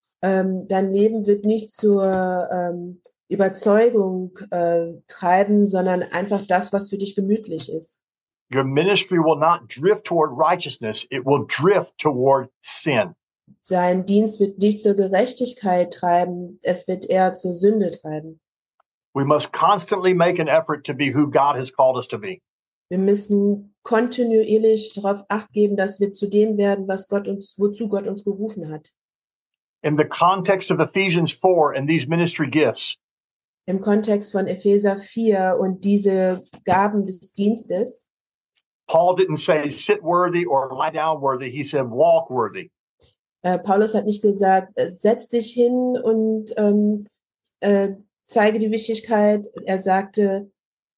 Ähm, dein Leben wird nicht zur ähm, Überzeugung äh, treiben, sondern einfach das, was für dich gemütlich ist. Your ministry will not drift toward righteousness. It will drift toward sin. Sein Dienst wird nicht zur Gerechtigkeit treiben, es wird eher zur Sünde treiben. We must constantly make an effort to be who God has called us to be. Wir müssen kontinuierlich darauf Acht geben, dass wir zu dem werden, was Gott uns, wozu Gott uns gerufen hat. In the context of Ephesians four and these ministry gifts, Im Kontext von Epheser vier und diese Gaben des Dienstes, Paul didn't say sit worthy or lie down worthy. He said walk worthy. äh, Paulus hat nicht gesagt, äh, setz dich hin und ähm, äh, zeige die Wichtigkeit. Er sagte,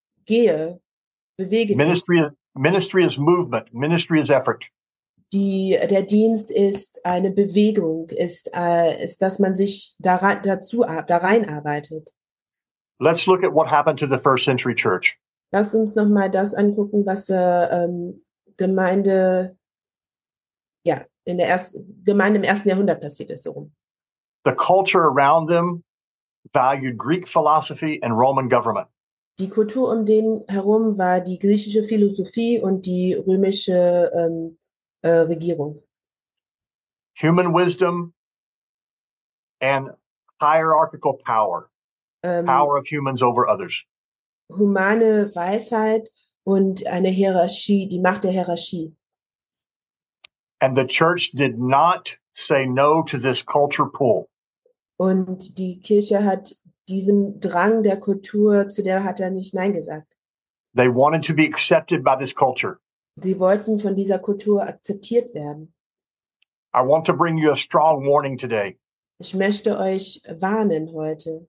gehe, bewege dich. Ministry, ministry is movement. Ministry is effort. Die, der Dienst ist eine Bewegung, ist, äh, ist, dass man sich da, dazu, da reinarbeitet. Let's look at what happened to the first century church. Lasst uns nochmal das angucken, was äh, ähm, Gemeinde, ja, in der ersten, Gemeinde im ersten Jahrhundert passiert ist, so rum. The culture around them valued Greek philosophy and Roman government. Die Kultur um den herum war die griechische Philosophie und die römische ähm, äh, Regierung. Human wisdom and hierarchical power. Ähm, Power of humans over others. humane Weisheit und eine Hierarchie, die Macht der Hierarchie. And the church did not say no to this culture pull. Und die Kirche hat diesem Drang der Kultur, zu der hat er nicht Nein gesagt. They wanted to be accepted by this culture. Sie wollten von dieser Kultur akzeptiert werden. I want to bring you a strong warning today. Ich möchte euch warnen heute.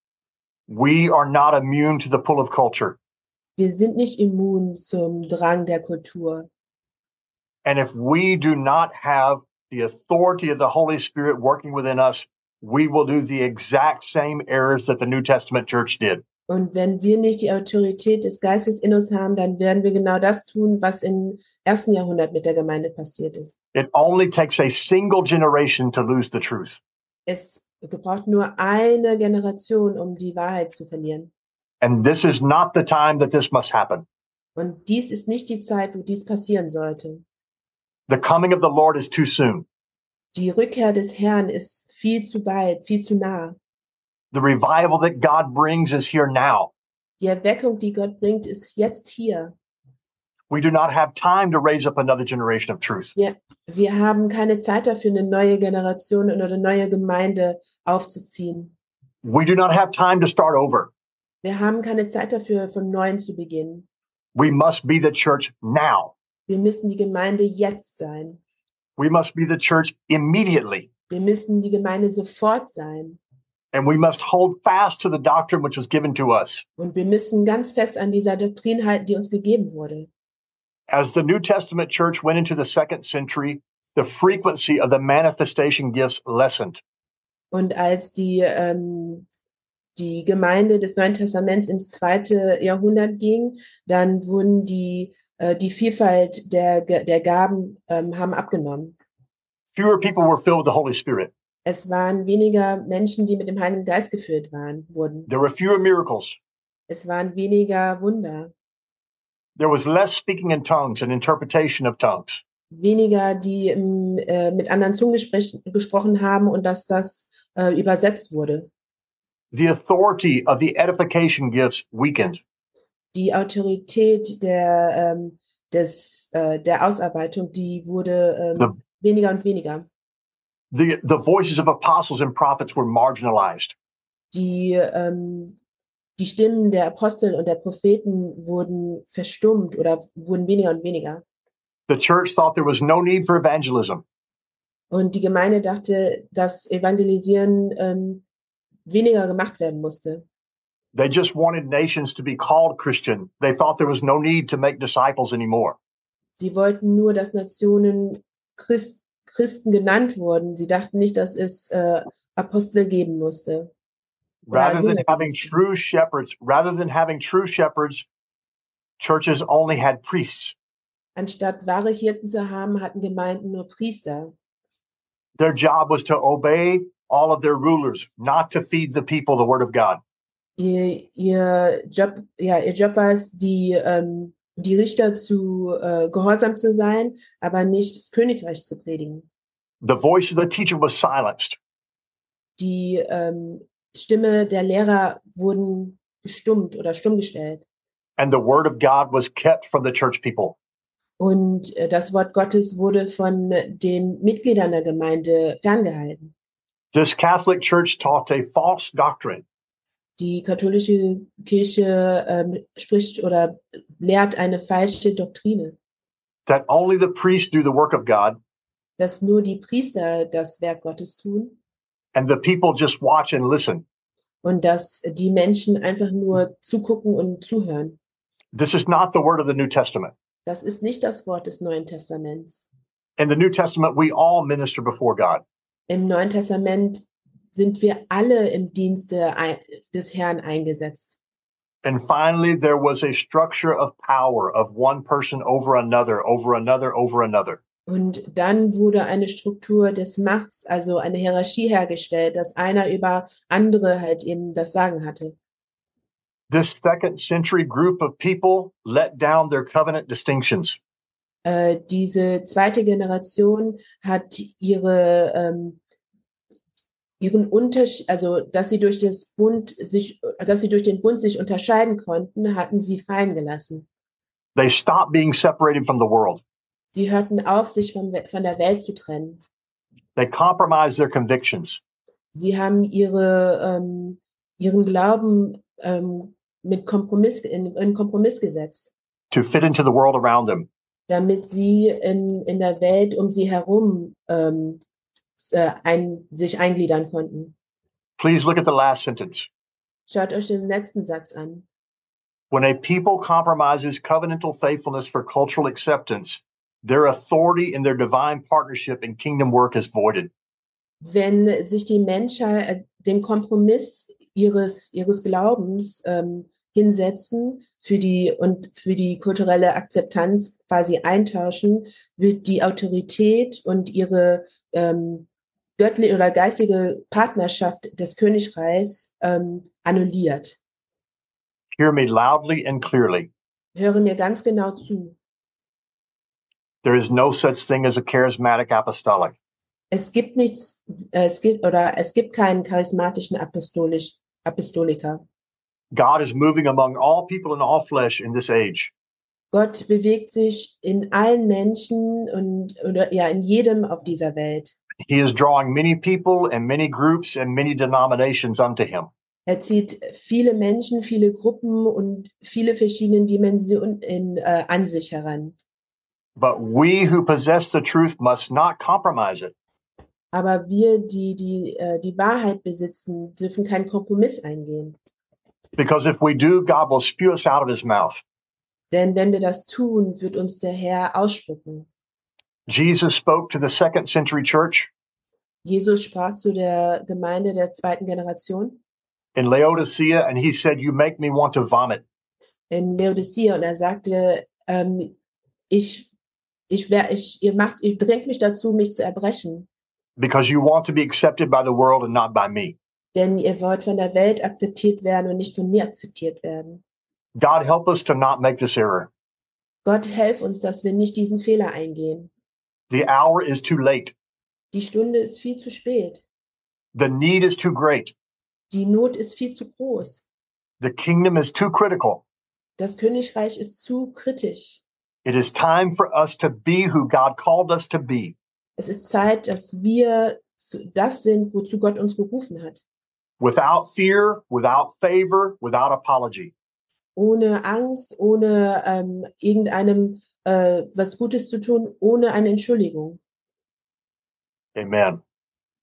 We are not immune to the pull of culture. Wir sind nicht immun zum Drang der Kultur. And if we do not have the authority of the Holy Spirit working within us, we will do the exact same errors that the New Testament church did. Und wenn wir nicht die Autorität des Geistes in uns haben, dann werden wir genau das tun, was im ersten Jahrhundert mit der Gemeinde passiert ist. It only takes a single generation to lose the truth. Es gebraucht nur eine Generation, um die Wahrheit zu verlieren. And this is not the time that this must happen. Und dies ist nicht die Zeit, wo dies passieren sollte. The coming of the Lord is too soon. Die Rückkehr des Herrn ist viel zu weit, viel zu nah. The revival that God brings is here now. Die Erweckung, die Gott bringt, ist jetzt hier. We do not have time to raise up another generation of truth. Wir, wir haben keine Zeit dafür, eine neue Generation oder eine neue Gemeinde aufzuziehen. We do not have time to start over. Wir haben keine Zeit dafür, von Neuem zu beginnen. We must be the church now. Wir müssen die Gemeinde jetzt sein. We must be the church immediately. Wir müssen die Gemeinde sofort sein. And we must hold fast to the doctrine which was given to us. Und wir müssen ganz fest an dieser Doktrin halten, die uns gegeben wurde. As the New Testament church went into the second century, the frequency of the manifestation gifts lessened. Und als die, ähm, die Gemeinde des Neuen Testaments ins zweite Jahrhundert ging, dann wurden die, äh, die Vielfalt der, der Gaben ähm, haben abgenommen. Fewer people were filled with the Holy Spirit. Es waren weniger Menschen, die mit dem Heiligen Geist gefüllt waren, wurden. There were fewer miracles. Es waren weniger Wunder. There was less speaking in tongues and interpretation of tongues. Weniger, die ähm, äh, mit anderen Zungen gespr- gesprochen haben und dass das äh, übersetzt wurde. The authority of the edification gifts weakened. Die Autorität der, ähm, des, äh, der Ausarbeitung, die wurde ähm, The- weniger und weniger. The, the voices of apostles and prophets were marginalized. Die, ähm, die Stimmen der Apostel und der Propheten wurden verstummt oder wurden weniger und weniger. The church thought there was no need for evangelism. Und die Gemeinde dachte, dass Evangelisieren ähm, weniger gemacht werden musste. They just wanted nations to be called Christian. They thought there was no need to make disciples anymore. Sie wollten nur, dass Nationen Christ, Christen genannt wurden. Sie dachten nicht, dass es äh, Apostel geben musste. Rather than Jünger having geben musste. true shepherds, rather than having true shepherds, churches only had priests. Anstatt wahre Hirten zu haben, hatten Gemeinden nur Priester. Their job was to obey all of their rulers, not to feed the people the word of God. Ihr, ihr, Job, ja, ihr Job war es, die, ähm, die Richter zu äh, gehorsam zu sein, aber nicht das Königreich zu predigen. The voice of the teacher was silenced. Die ähm, Stimme der Lehrer wurden gestummt oder stumm gestellt. And the word of God was kept from the church people. Und äh, das Wort Gottes wurde von den Mitgliedern der Gemeinde ferngehalten. This Catholic Church taught a false doctrine Die katholische Kirche ähm, spricht oder lehrt eine falsche Doktrine, that only the priests do the work of God dass nur die Priester das Werk Gottes tun and the people just watch and listen. und dass die Menschen einfach nur zugucken und zuhören. This is not the word of the New Testament. Das ist nicht das Wort des Neuen Testaments. In the New Testament, we all minister before God. Im Neuen Testament sind wir alle im Dienste ein- des Herrn eingesetzt. And finally, there was a structure of power of one person over another, over another, over another. Und dann wurde eine Struktur des Machts, also eine Hierarchie hergestellt, dass einer über andere halt eben das Sagen hatte. This second century group of people let down their covenant distinctions. Äh, diese zweite Generation hat ihre ähm, ihren Unterschied, also dass sie durch das Bund sich, dass sie durch den Bund sich unterscheiden konnten, hatten sie fallen gelassen. They stopped being separated from the world. Sie hörten auf, sich von, von der Welt zu trennen. They compromised their convictions. Sie haben ihre, ähm, ihren Glauben ähm, mit Kompromiss, in, in Kompromiss gesetzt, to fit into the world around them. damit sie in, in der Welt um sie herum ähm, äh, ein, sich eingliedern konnten. Please look at the last sentence. Schaut euch den letzten Satz an. When a people compromises covenantal faithfulness for cultural acceptance, their authority in their divine partnership in kingdom work is voided. Wenn sich die Menschheit äh, dem Kompromiss ihres, ihres Glaubens ähm, hinsetzen für die, und für die kulturelle Akzeptanz quasi eintauschen, wird die Autorität und ihre ähm, göttliche oder geistige Partnerschaft des Königreichs ähm, annulliert. Hear me loudly and clearly. Höre mir ganz genau zu. There is no such thing as a charismatic apostolic. Es gibt nichts, äh, es gibt oder es gibt keinen charismatischen Apostolisch, Apostoliker. God is moving among all people and all flesh in this age. Gott bewegt sich in allen Menschen und oder ja in jedem auf dieser Welt. He is drawing many people and many groups and many denominations unto him. Er zieht viele Menschen, viele Gruppen und viele verschiedene Dimensionen in, äh, an sich heran. But we who possess the truth must not compromise it. Aber wir, die die, äh, die Wahrheit besitzen, dürfen keinen Kompromiss eingehen. Because if we do, God will spew us out of his mouth. Denn wenn wir das tun, wird uns der Herr ausspucken. Jesus spoke to the second century church Jesus sprach zu der Gemeinde der zweiten Generation in Laodicea, and he said, "You make me want to vomit." in Laodicea und er sagte, ähm, ich, ich, wär, ich, ihr macht, ihr drängt mich dazu, mich zu erbrechen. Because you want to be accepted by the world and not by me. Denn ihr wollt von der Welt akzeptiert werden und nicht von mir akzeptiert werden. God help us to not make this error. Gott, helf uns, dass wir nicht diesen Fehler eingehen. The hour is too late. Die Stunde ist viel zu spät. The need is too great. Die Not ist viel zu groß. The kingdom is too critical. Das Königreich ist zu kritisch. It is time for us to be who God called us to be. Es ist Zeit, dass wir das sind, wozu Gott uns berufen hat. Without fear, without favor, without apology. Ohne Angst, ohne ähm, irgendeinem äh, was Gutes zu tun, ohne eine Entschuldigung. Amen.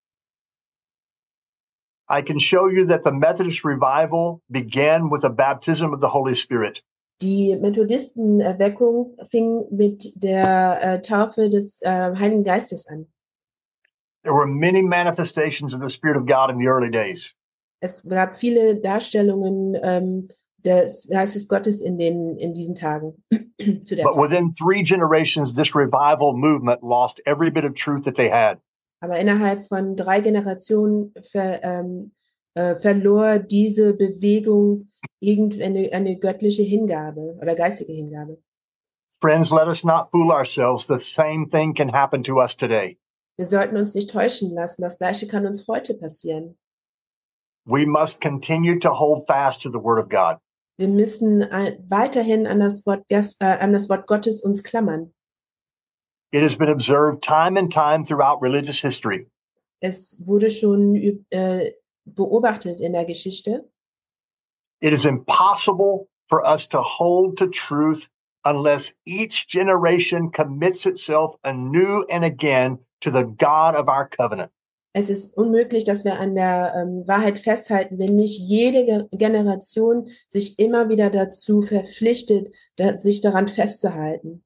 I can show you that the Methodist revival began with the baptism of the Holy Spirit. Die Methodistenerweckung fing mit der äh, Taufe des äh, Heiligen Geistes an. There were many manifestations of the Spirit of God in the early days. Es gab viele Darstellungen ähm, des Geistes Gottes in den in diesen Tagen. Zu der But Zeit. within three generations, this revival movement lost every bit of truth that they had. Aber innerhalb von drei Generationen ver, ähm, äh, verlor diese Bewegung irgendeine eine göttliche Hingabe oder geistige Hingabe. Friends, let us not fool ourselves. The same thing can happen to us today. Wir sollten uns nicht täuschen lassen. Das Gleiche kann uns heute passieren. We must continue to hold fast to the Word of God. Wir müssen ein, weiterhin an das Wort, äh, an das Wort Gottes uns klammern. It has been observed time and time throughout religious history. Es wurde schon äh, beobachtet in der Geschichte. It is impossible for us to hold to truth unless each generation commits itself anew and again to the God of our covenant. Es ist unmöglich, dass wir an der ähm, Wahrheit festhalten, wenn nicht jede Ge- Generation sich immer wieder dazu verpflichtet, da, sich daran festzuhalten.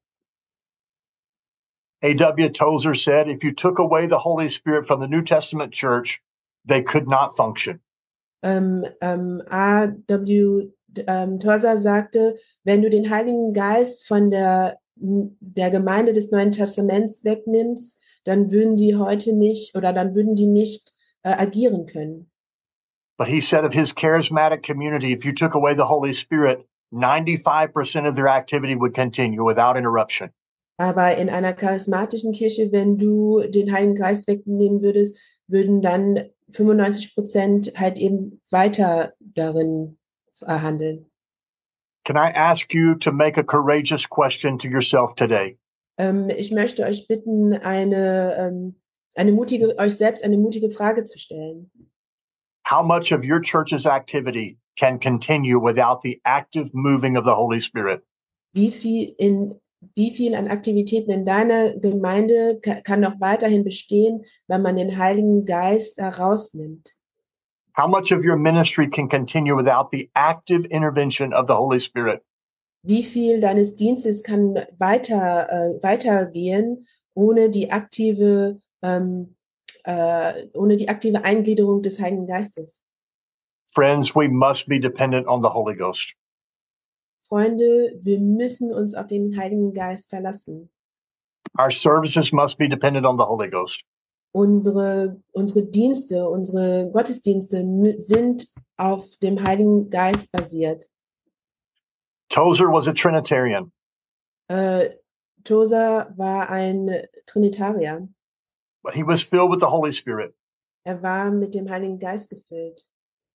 A W Tozer said, if you took away the Holy Spirit from the New Testament church, they could not function. Ähm, ähm, A W Ähm, Tozer sagte, wenn du den Heiligen Geist von der, der Gemeinde des Neuen Testaments wegnimmst, dann würden die heute nicht oder dann würden die nicht äh, agieren können. But he said of his charismatic community, if you took away the Holy Spirit, ninety-five percent of their activity would continue without interruption. Aber in einer charismatischen Kirche, wenn du den Heiligen Geist wegnehmen würdest, würden dann fünfundneunzig Prozent halt eben weiter darin handeln. Can I ask you to make a courageous question to yourself today? Ähm, ich möchte euch bitten, eine, ähm, eine mutige, euch selbst eine mutige Frage zu stellen. How much of your church's activity can continue without the active moving of the Holy Spirit? Wie viel in wie viel an Aktivitäten in deiner Gemeinde ka- kann noch weiterhin bestehen, wenn man den Heiligen Geist da rausnimmt? How much of your ministry can continue without the active intervention of the Holy Spirit? Wie viel deines Dienstes kann weiter äh, weitergehen ohne die aktive ähm, äh, ohne die aktive Eingliederung des Heiligen Geistes? Friends, we must be dependent on the Holy Ghost. Freunde, wir müssen uns auf den Heiligen Geist verlassen. Our services must be dependent on the Holy Ghost. Unsere unsere Dienste, unsere Gottesdienste mi- sind auf dem Heiligen Geist basiert. Tozer was a Trinitarian. Äh, Tozer war ein Trinitarier. But he was filled with the Holy Spirit. Er war mit dem Heiligen Geist gefüllt.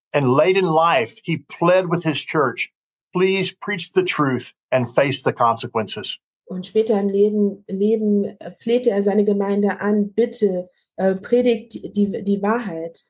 And late in life, he pled with his church, please preach the truth and face the consequences. Und später im Leben, Leben flehte er seine Gemeinde an, bitte äh, predigt die, die Wahrheit.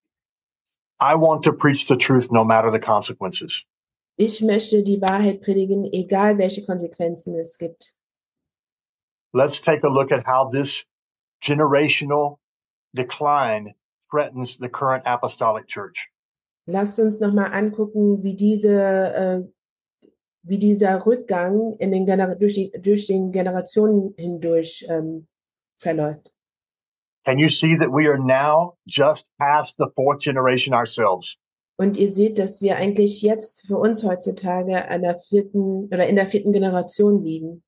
I want to preach the truth no matter the consequences. Ich möchte die Wahrheit predigen, egal welche Konsequenzen es gibt. Let's take a look at how this generational decline threatens the current apostolic church. Lasst uns nochmal angucken, wie diese äh, wie dieser Rückgang in den Gener- durch, die, durch den Generationen hindurch ähm, verläuft. Can you see that we are now just past the fourth generation ourselves? Und ihr seht, dass wir eigentlich jetzt für uns heutzutage an der vierten oder in der vierten Generation liegen.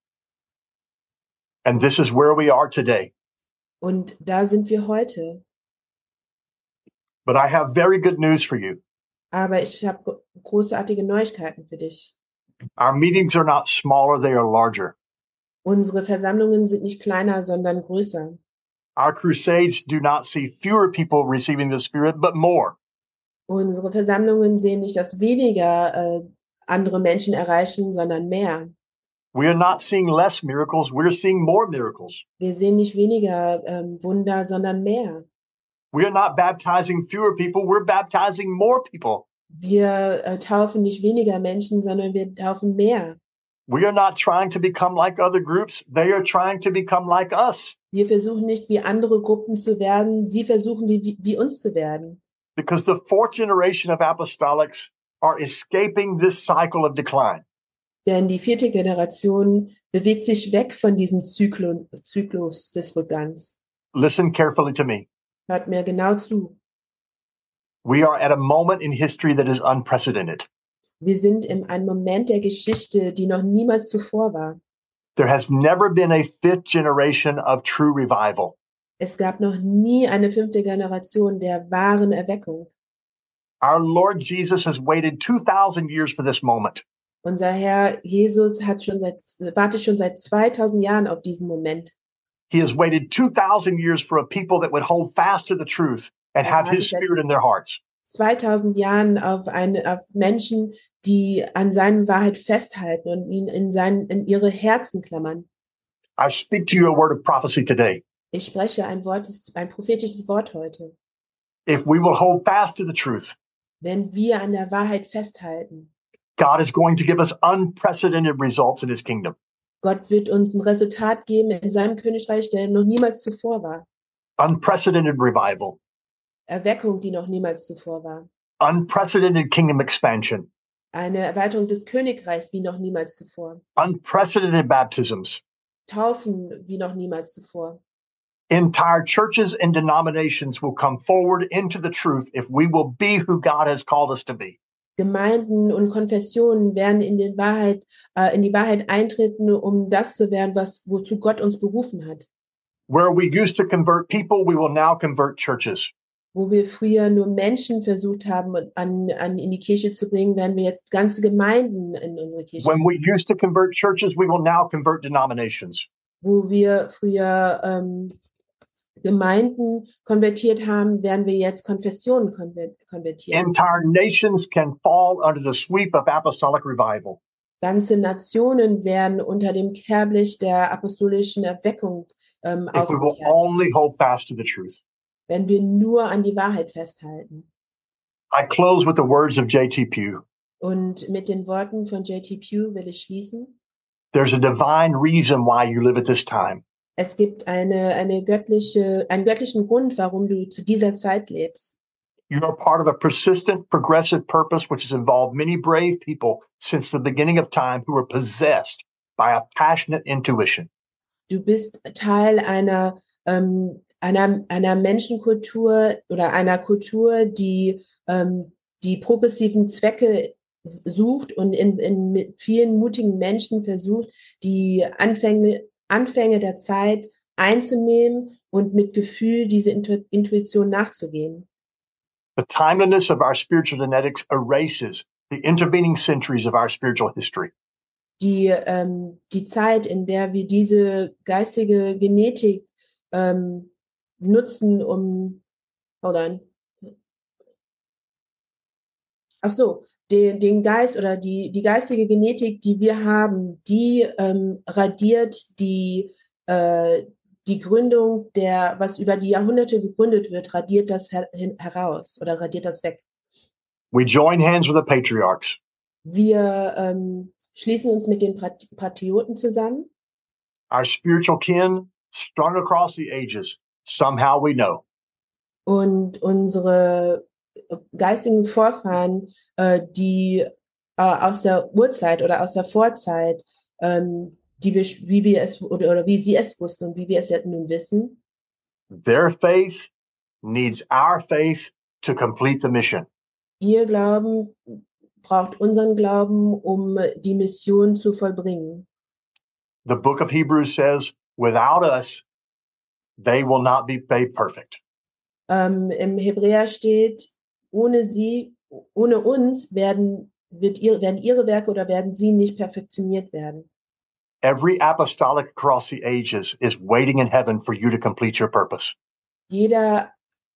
And this is where we are today. Und da sind wir heute. But I have very good news for you. Aber ich habe großartige Neuigkeiten für dich. Our meetings are not smaller, they are larger. Unsere Versammlungen sind nicht kleiner, sondern größer. Our crusades do not see fewer people receiving the Spirit, but more. Unsere Versammlungen sehen nicht, dass weniger äh, andere Menschen erreichen, sondern mehr. We are not seeing less miracles, we're seeing more miracles. Wir sehen nicht weniger ähm, Wunder, sondern mehr. We are not baptizing fewer people, we're baptizing more people. Wir äh, taufen nicht weniger Menschen, sondern wir taufen mehr. We are not trying to become like other groups, they are trying to become like us. Wir versuchen nicht, wie andere Gruppen zu werden, sie versuchen, wie, wie, wie uns zu werden. Because the fourth generation of apostolics are escaping this cycle of decline. Denn die vierte Generation bewegt sich weg von diesem Zyklon, Zyklus des Rückgangs. Listen carefully to me. Hört mir genau zu. We are at a moment in history that is unprecedented. Wir sind in einem Moment der Geschichte, die noch niemals zuvor war. There has never been a fifth generation of true revival. Es gab noch nie eine fünfte Generation der wahren Erweckung. Our Lord Jesus has waited two thousand years for this moment. Unser Herr Jesus hat schon seit, wartet schon seit zweitausend Jahren auf diesen Moment. He has waited two thousand years for a people that would hold fast to the truth and have his spirit in their hearts. zweitausend Jahren auf, eine, auf Menschen, die an seiner Wahrheit festhalten und ihn in, seinen, in ihre Herzen klammern. I speak to you a word of prophecy today. Ich spreche ein Wort, ein prophetisches Wort heute. If we will hold fast to the truth, Wenn wir an der Wahrheit festhalten, God is going to give us unprecedented results in his kingdom. Gott wird uns ein Resultat geben in seinem Königreich, der noch niemals zuvor war. Unprecedented revival, Erweckung, die noch niemals zuvor war. unprecedented kingdom expansion, Eine Erweiterung des Königreichs wie noch niemals zuvor. unprecedented baptisms. Taufen wie noch niemals zuvor. Entire churches and denominations will come forward into the truth if we will be who God has called us to be. Gemeinden und Konfessionen werden in die Wahrheit, äh, in die Wahrheit eintreten, um das zu werden, was, wozu Gott uns berufen hat. Where we used to convert people, we will now convert churches. Wo wir früher nur Menschen versucht haben, an, an, in die Kirche zu bringen, werden wir jetzt ganze Gemeinden in unsere Kirche. When we used to convert churches, we will now convert denominations. Wo wir früher ähm, Gemeinden konvertiert haben, werden wir jetzt Konfessionen konver- konvertieren. Entire nations can fall under the sweep of apostolic revival. Ganze Nationen werden unter dem Kerblicht der apostolischen Erweckung ähm, If we will aufgekehrt, only hold fast to the truth. wenn wir nur an die Wahrheit festhalten. I close with the words of J T Pugh. Und mit den Worten von J T Pugh will ich schließen. There's a divine reason why you live at this time. Es gibt eine, eine göttliche, einen göttlichen Grund, warum du zu dieser Zeit lebst. You are part of a persistent, progressive purpose which has involved many brave people since the beginning of time who were possessed by a passionate intuition. Du bist Teil einer, ähm, einer, einer Menschenkultur oder einer Kultur, die ähm, die progressiven Zwecke sucht und in, in mit vielen mutigen Menschen versucht, die Anfänge, Anfänge der Zeit einzunehmen und mit Gefühl diese Intu- Intuition nachzugehen. The timeliness of our spiritual genetics erases the intervening centuries of our spiritual history. Die, ähm, die Zeit, in der wir diese geistige Genetik ähm, nutzen, um, hold on, Ach so, den, den Geist oder die, die geistige Genetik, die wir haben, die ähm, radiert die, äh, die Gründung der, was über die Jahrhunderte gegründet wird, radiert das her heraus oder radiert das weg. We join hands with the patriarchs. Wir ähm, schließen uns mit den Pat Patrioten zusammen. Our spiritual kin strung across the ages. Somehow we know. Und unsere geistigen Vorfahren, äh, die äh, aus der Urzeit oder aus der Vorzeit, ähm, die wir, wie wir es oder, oder wie sie es wussten und wie wir es jetzt nun wissen. Their faith needs our faith to complete the mission. Ihr Glauben braucht unseren Glauben, um die Mission zu vollbringen. The book of Hebrews says, without us, they will not be made perfect. Ähm, Im Hebräer steht, ohne sie, ohne uns werden, wird ihr, werden ihre Werke oder werden sie nicht perfektioniert werden. Every apostolic across the ages is waiting in heaven for you to complete your purpose. Jeder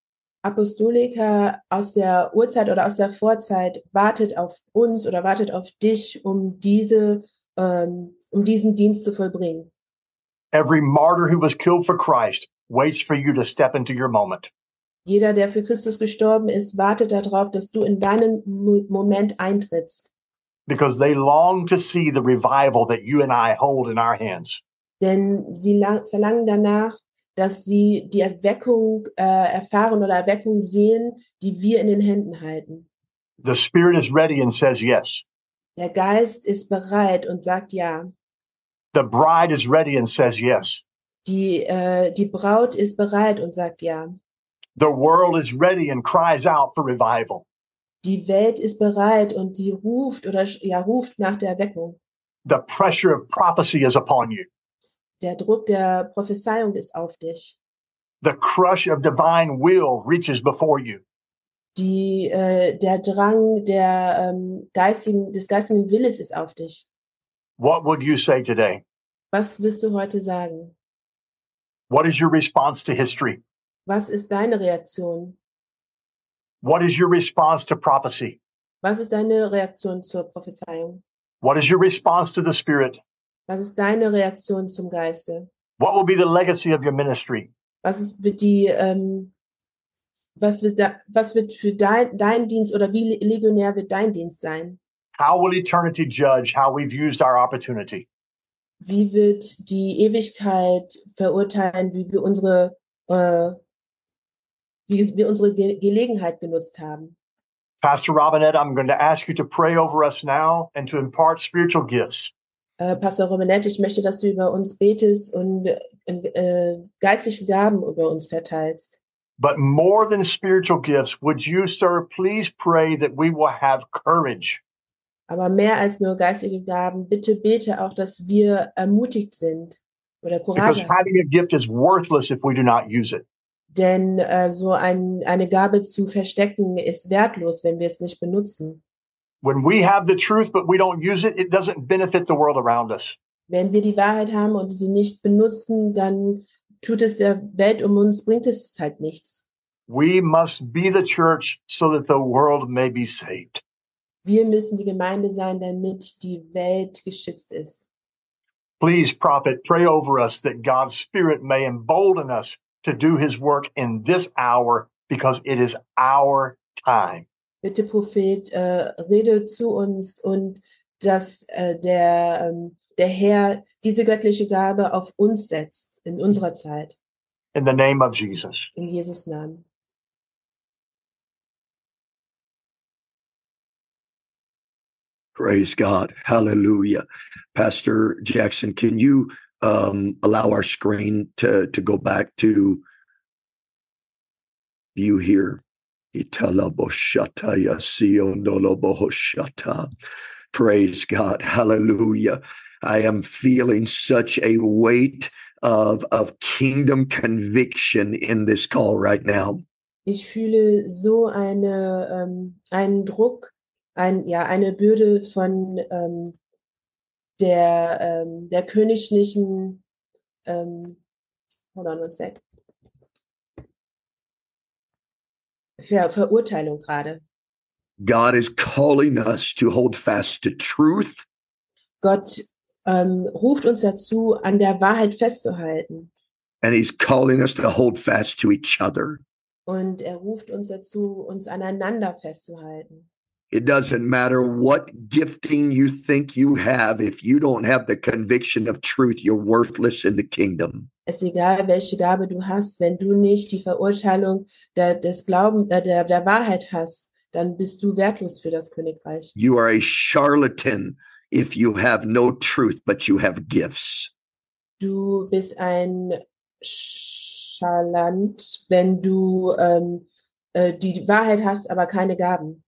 Apostoliker aus der Urzeit oder aus der Vorzeit wartet auf uns oder wartet auf dich, um diese, ähm, um diesen Dienst zu vollbringen. Every martyr who was killed for Christ waits for you to step into your moment. Jeder, der für Christus gestorben ist, wartet darauf, dass du in deinen Mo- Moment eintrittst. Because they long to see the revival that you and I hold in our hands. Denn sie lang, verlangen danach, dass sie die Erweckung äh, erfahren oder Erweckung sehen, die wir in den Händen halten. The Spirit is ready and says yes. Der Geist ist bereit und sagt ja. The bride is ready and says yes. Die, äh, die Braut ist bereit und sagt ja. The world is ready and cries out for revival. Die Welt ist bereit und sie ruft oder ja ruft nach der Erweckung. The pressure of prophecy is upon you. Der Druck der Prophezeiung ist auf dich. The crush of divine will reaches before you. Die, äh, der Drang der, ähm, geistigen, des geistigen Willens ist auf dich. What would you say today? Was wirst du heute sagen? What is your response to history? Was ist deine Reaktion? What is your response to prophecy? Was ist deine Reaktion zur Prophezeiung? What is your response to the Spirit? Was ist deine Reaktion zum Geiste? What will be the legacy of your ministry? Was ist, wird die, ähm, was wird, da, was wird für dein, dein Dienst oder wie legionär wird dein Dienst sein? How will eternity judge how we've used our opportunity? Wie wird die Ewigkeit verurteilen, wie wir unsere, äh, wie wir unsere Ge Gelegenheit genutzt haben? Pastor Robinette, I'm going to ask you to pray over us now and to impart spiritual gifts. Äh, Pastor Robinette, ich möchte, dass du über uns betest und äh, geistliche Gaben über uns verteilst. But more than spiritual gifts, would you, sir, please pray that we will have courage? Aber mehr als nur geistige Gaben, bitte bete auch, dass wir ermutigt sind oder Because Courage haben. having a gift is worthless if we do not use it. Denn äh, so ein, eine Gabe zu verstecken ist wertlos, wenn wir es nicht benutzen. When we have the truth but we don't use it, it doesn't benefit the world around us. Wenn wir die Wahrheit haben und sie nicht benutzen, dann tut es der Welt um uns, bringt es halt nichts. We must be the church so that the world may be saved. Wir müssen die Gemeinde sein, damit die Welt geschützt ist. Please, prophet, pray over us that God's Spirit may embolden us to do his work in this hour because it is our time. Bitte, Prophet, äh, rede zu uns und dass äh, der, ähm, der Herr diese göttliche Gabe auf uns setzt, in unserer Zeit. In the name of Jesus. In Jesus' Namen. Praise God. Hallelujah. Pastor Jackson, can you um, allow our screen to, to go back to view here? Praise God. Hallelujah. I am feeling such a weight of, of kingdom conviction in this call right now. Ich fühle so eine, ähm, einen Druck, ein, ja, eine Bürde von ähm, der, ähm, der königlichen, ähm, hold on one sec. Ver, Verurteilung gerade. God is calling us to hold fast to truth. Gott ähm, ruft uns dazu, an der Wahrheit festzuhalten. And he's calling us to hold fast to each other. Und er ruft uns dazu, uns aneinander festzuhalten. It doesn't matter what gifting you think you have. If you don't have the conviction of truth, you're worthless in the kingdom. Es ist egal, welche Gabe du hast, wenn du nicht die Verurteilung der, des Glauben, äh, der, der Wahrheit hast, dann bist du wertlos für das Königreich. You are a charlatan if you have no truth, but you have gifts. Du bist ein Scharlant, wenn du ähm, äh, die Wahrheit hast, aber keine Gaben.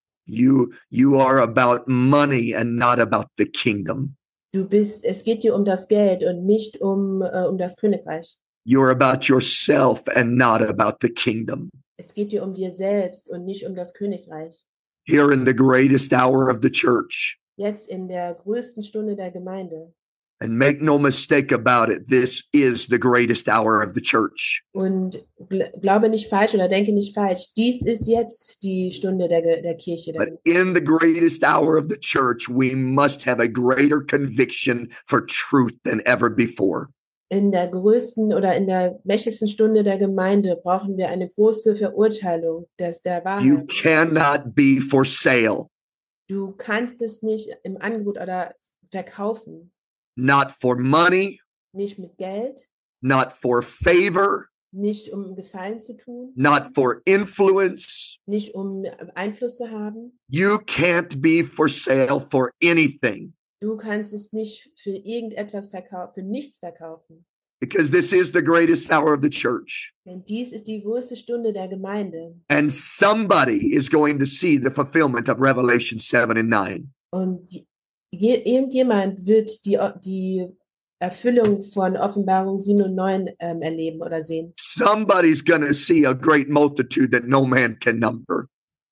You, you are about money and not about the kingdom. Du bist, es geht dir um das Geld und nicht um, äh, um das Königreich. You're about yourself and not about the kingdom. Es geht dir um dir selbst und nicht um das Königreich. Here in the greatest hour of the church. Jetzt in der größten Stunde der Gemeinde. And make no mistake about it, this is the greatest hour of the church. Und gl- glaube nicht falsch oder denke nicht falsch. Dies ist jetzt die Stunde der, Ge- der Kirche. Der But in the greatest hour of the church, we must have a greater conviction for truth than ever before. In der größten oder in der mächtigsten Stunde der Gemeinde brauchen wir eine große Verurteilung des, der You Wahrheit. cannot be for sale, Du kannst es nicht im Angebot oder verkaufen. not for money, Nicht mit Geld, not for favor, nicht um Gefallen zu tun, not for influence. nicht um Einfluss zu haben. You can't be for sale for anything Du kannst es nicht für irgendetwas verkaufen, für nichts verkaufen. because this is the greatest hour of the church. Denn dies ist die größte Stunde der Gemeinde. And somebody is going to see the fulfillment of Revelation seven and nine. Und je, irgendjemand wird die, die Erfüllung von Offenbarung sieben und neun ähm, erleben oder sehen. Somebody's going to see a great multitude that no man can number.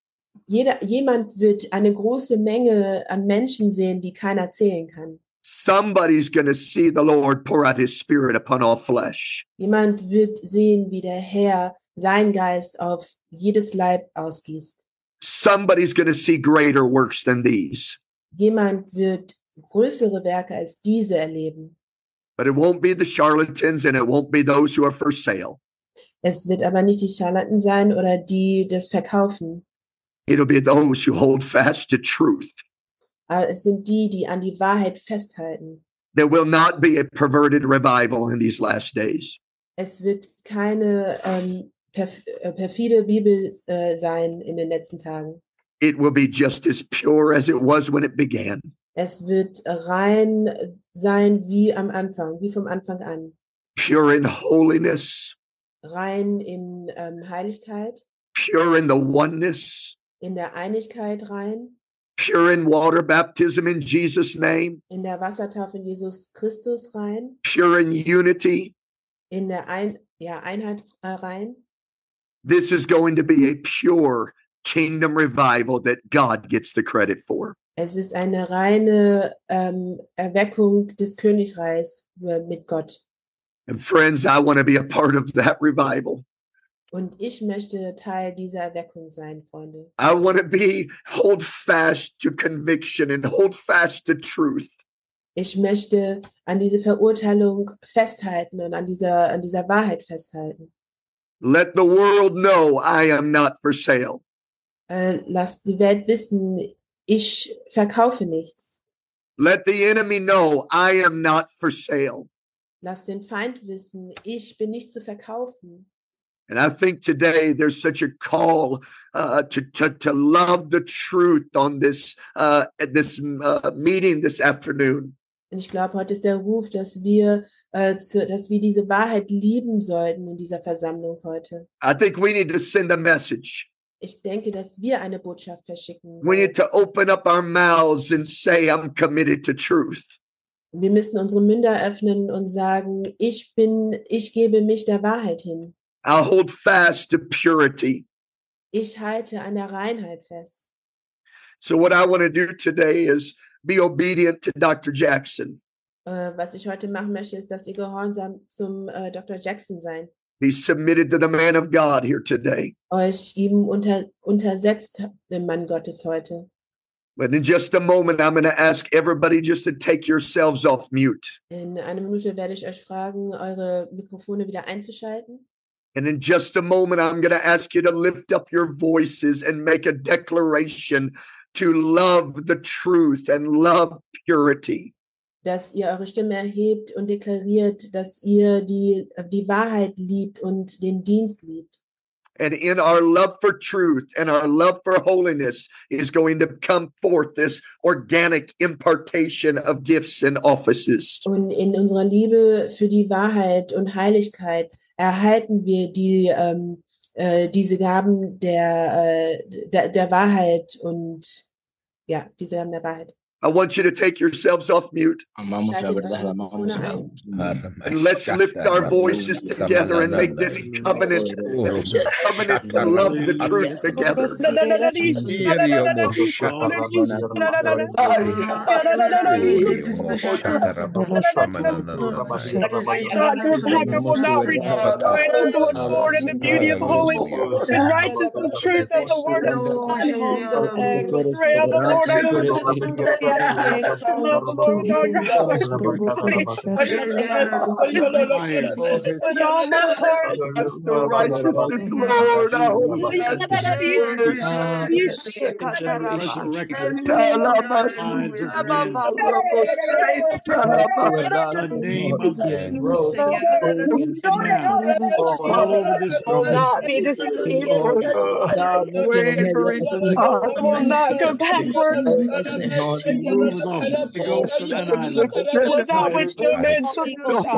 Jeder, jemand wird eine große Menge an Menschen sehen, die keiner zählen kann. Somebody's going to see the Lord pour out his spirit upon all flesh. Jemand wird sehen, wie der Herr seinen Geist auf jedes Leib ausgießt. Somebody's going to see greater works than these. Jemand wird größere Werke als diese erleben. But it won't be the charlatans and it won't be those who are for sale. Es wird aber nicht die Scharlatan sein oder die das verkaufen. It'll be those who hold fast to truth. Aber es sind die, die an die Wahrheit festhalten. There will not be a perverted revival in these last days. Es wird keine ähm, perf äh, perfide Bibel äh, sein in den letzten Tagen. It will be just as pure as it was when it began. Es wird rein sein wie am Anfang, wie vom Anfang an. Pure in holiness, Rein in ähm, Heiligkeit, pure in the oneness, in der Einigkeit rein, pure in water baptism in Jesus' name, in der Wassertaufe in Jesus Christus rein, pure in unity. in der Ein ja, Einheit äh, rein. This is going to be a pure kingdom revival that God gets the credit for. Es ist eine reine ähm, Erweckung des Königreichs äh, mit Gott. And friends, I want to be a part of that revival. Und ich möchte Teil dieser Erweckung sein, Freunde. I want to be, hold fast to conviction and hold fast to truth. Ich möchte an diese Verurteilung festhalten und an dieser, an dieser Wahrheit festhalten. Let the world know I am not for sale. Äh, lasst die Welt wissen, ich verkaufe nichts. Let the enemy know I am not for sale. Lasst den Feind wissen, ich bin nicht zu verkaufen. And I think today there's such a call uh, to, to to love the truth on this uh, at this uh, meeting this afternoon. Und ich glaube, heute ist der Ruf, dass wir, äh, zu, dass wir diese Wahrheit lieben sollten in dieser Versammlung heute. I think we need to send a message. Ich denke, dass wir eine Botschaft verschicken We need sollen. to open up our mouths and say, I'm committed to truth. Wir müssen unsere Münder öffnen und sagen, ich bin, ich gebe mich der Wahrheit hin. I'll hold fast to purity. Ich halte an der Reinheit fest. So what I want to do today is be obedient to Doctor Jackson. Äh, was ich heute machen möchte, ist, dass ihr gehorsam zum äh, Doktor Jackson sein. Be submitted to the man of God here today. Euch ihm unter, untersetzt, dem Mann Gottes heute. But in just a moment, I'm going to ask everybody just to take yourselves off mute. In einer Minute werde ich euch fragen, eure Mikrofone wieder einzuschalten. And in just a moment, I'm going to ask you to lift up your voices and make a declaration to love the truth and love purity. Dass ihr eure Stimme erhebt und deklariert, dass ihr die, die Wahrheit liebt und den Dienst liebt. And in our love for truth and our love for holiness is going to come forth this organic impartation of gifts and offices. Und in unserer Liebe für die Wahrheit und Heiligkeit erhalten wir die, ähm, äh, diese Gaben der, äh, der, der Wahrheit und ja, diese Gaben der Wahrheit. I want you to take yourselves off mute. Vamos a ver las manos. And let's lift our voices together and make this covenant, this covenant to love the truth together. Lord, and the beauty of holiness, and righteousness, truth, and the word of God. Lord, not be deceived. Will not go backward. Without which no man shall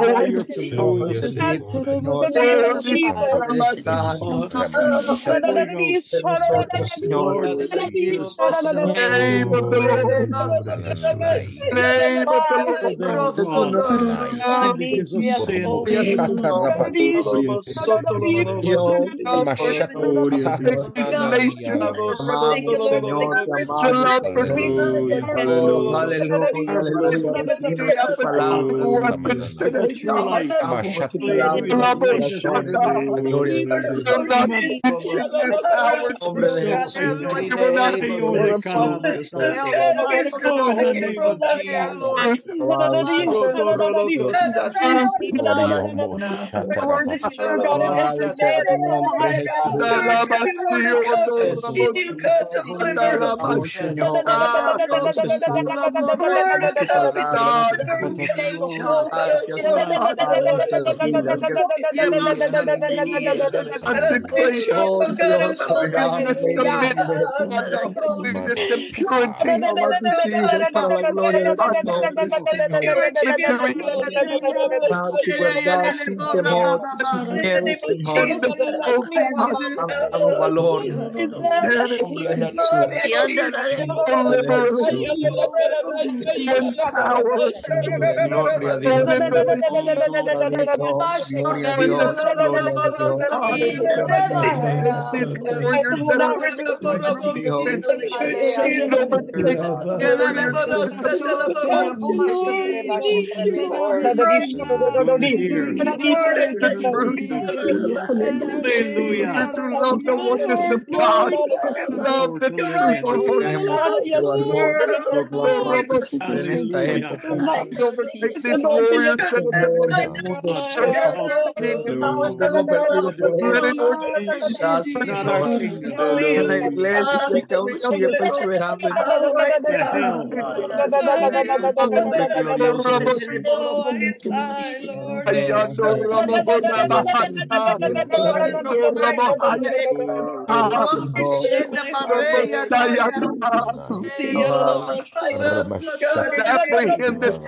apprehend this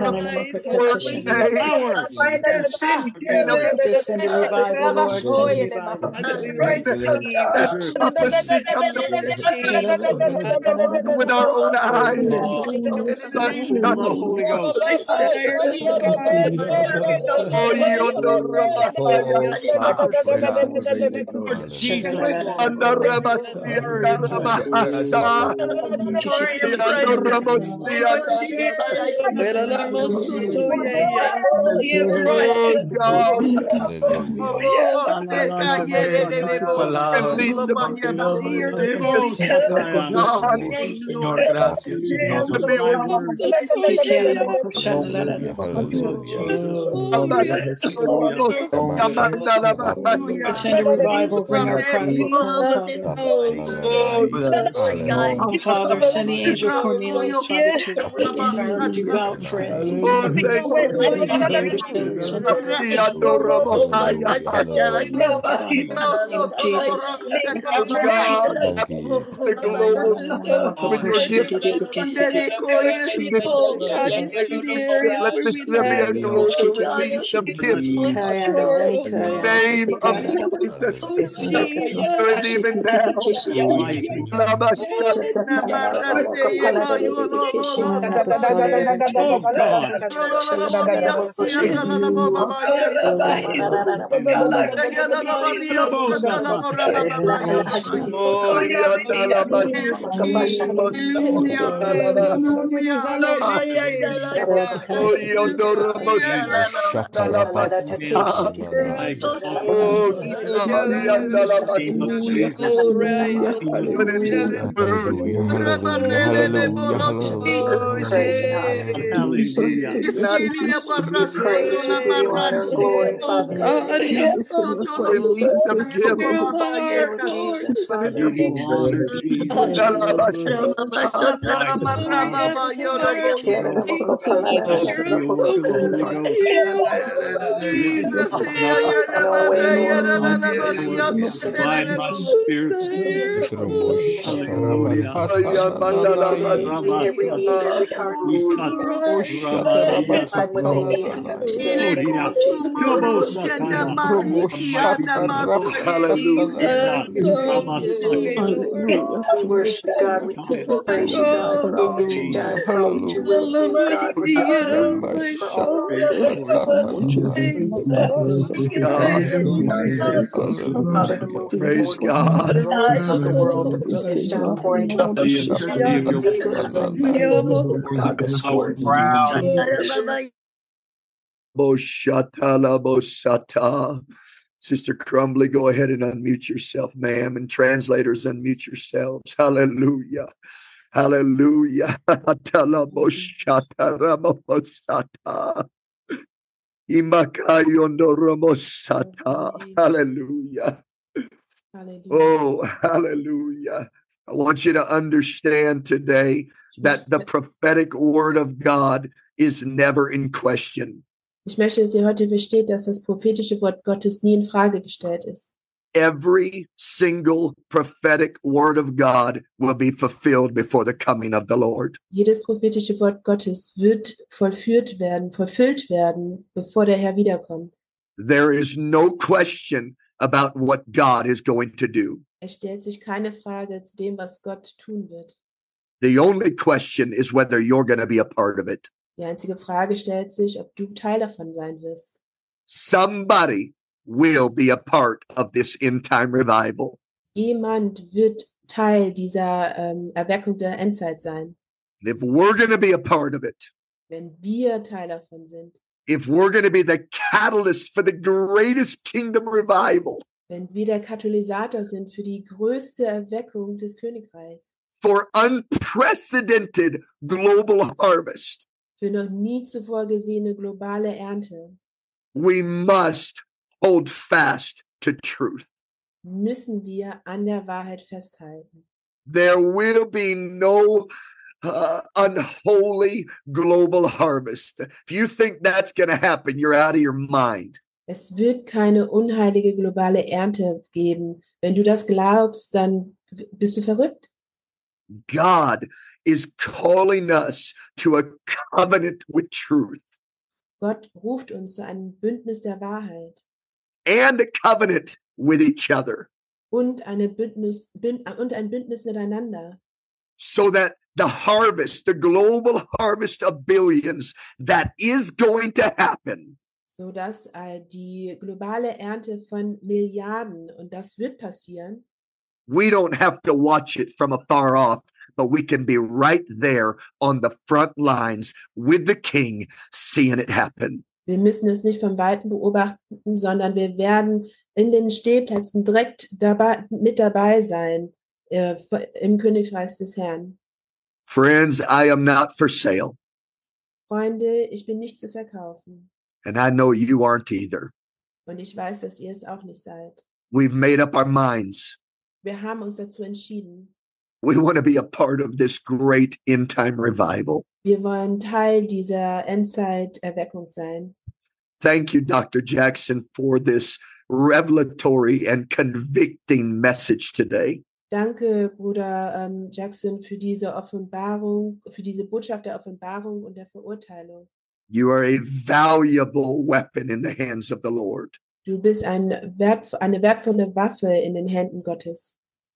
with our own eyes. Release them. Señor, gracias, Señor. Send a revival, bring our prodigals home, Father. Oh, Father, send the angel Cornelius, Father, to inspire our devout friends. Send Jesus. The global with your gift. Let this be a global release of gifts. Name of Jesus. Do it even now. We worship you, God. We praise you, God, for all that you've done, for all that you will do, God. For all Father, to move Praise God. of the world, the biggest outpouring of the Boshatala bosata. Sister Crumbly, go ahead and unmute yourself, ma'am, and translators, unmute yourselves. Hallelujah. Hallelujah. Tala boshatara bosata. Imakayondoromosata. Hallelujah. Hallelujah. Oh, hallelujah. I want you to understand today that the prophetic word of God is never in question. Ich möchte, dass ihr heute versteht, dass das prophetische Wort Gottes nie in Frage gestellt ist. Every single prophetic word of God will be fulfilled before the coming of the Lord. Jedes prophetische Wort Gottes wird vollführt werden, verfüllt werden, bevor der Herr wiederkommt. There is no question about what God is going to do. Es stellt sich keine Frage zu dem, was Gott tun wird. The only question is whether you're going to be a part of it. Die einzige Frage stellt sich, ob du Teil davon sein wirst. Somebody will be a part of this end time revival. Jemand wird Teil dieser ähm, Erweckung der Endzeit sein. And if we're going to be a part of it, wenn wir Teil davon sind, if we're going to be the catalyst for the greatest kingdom revival, wenn wir der Katalysator sind für die größte Erweckung des Königreichs, for unprecedented global harvest, für noch nie zuvor gesehene globale Ernte, we must hold fast to truth. Müssen wir an der Wahrheit festhalten. There will be no uh, unholy global harvest. If you think that's going to happen, you're out of your mind. Es wird keine unheilige globale Ernte geben. Wenn du das glaubst, dann bist du verrückt. God is calling us to a covenant with truth. Gott ruft uns zu einem Bündnis der Wahrheit. And a covenant with each other. Und, eine Bündnis, bünd, und ein Bündnis miteinander. So that the harvest, the global harvest of billions that is going to happen. So dass äh, die globale Ernte von Milliarden, und das wird passieren, We don't have to watch it from afar off, but we can be right there on the front lines with the King, seeing it happen. Wir müssen es nicht von Weitem beobachten, sondern wir werden in den Stehplätzen direkt dabei, mit dabei sein äh, im Königreich des Herrn. Friends, I am not for sale. Freunde, ich bin nicht zu verkaufen. And I know you aren't either. Und ich weiß, dass ihr es auch nicht seid. We've made up our minds. Wir haben uns dazu entschieden. We want to be a part of this great end-time revival. Wir wollen Teil dieser Endzeit-Erweckung sein. Thank you, Doctor Jackson, for this revelatory and convicting message today. Danke, Bruder ähm, Jackson, für diese Offenbarung, für diese Botschaft der Offenbarung und der Verurteilung. You are a valuable weapon in the hands of the Lord. Du bist ein Wert, eine wertvolle Waffe in den Händen Gottes.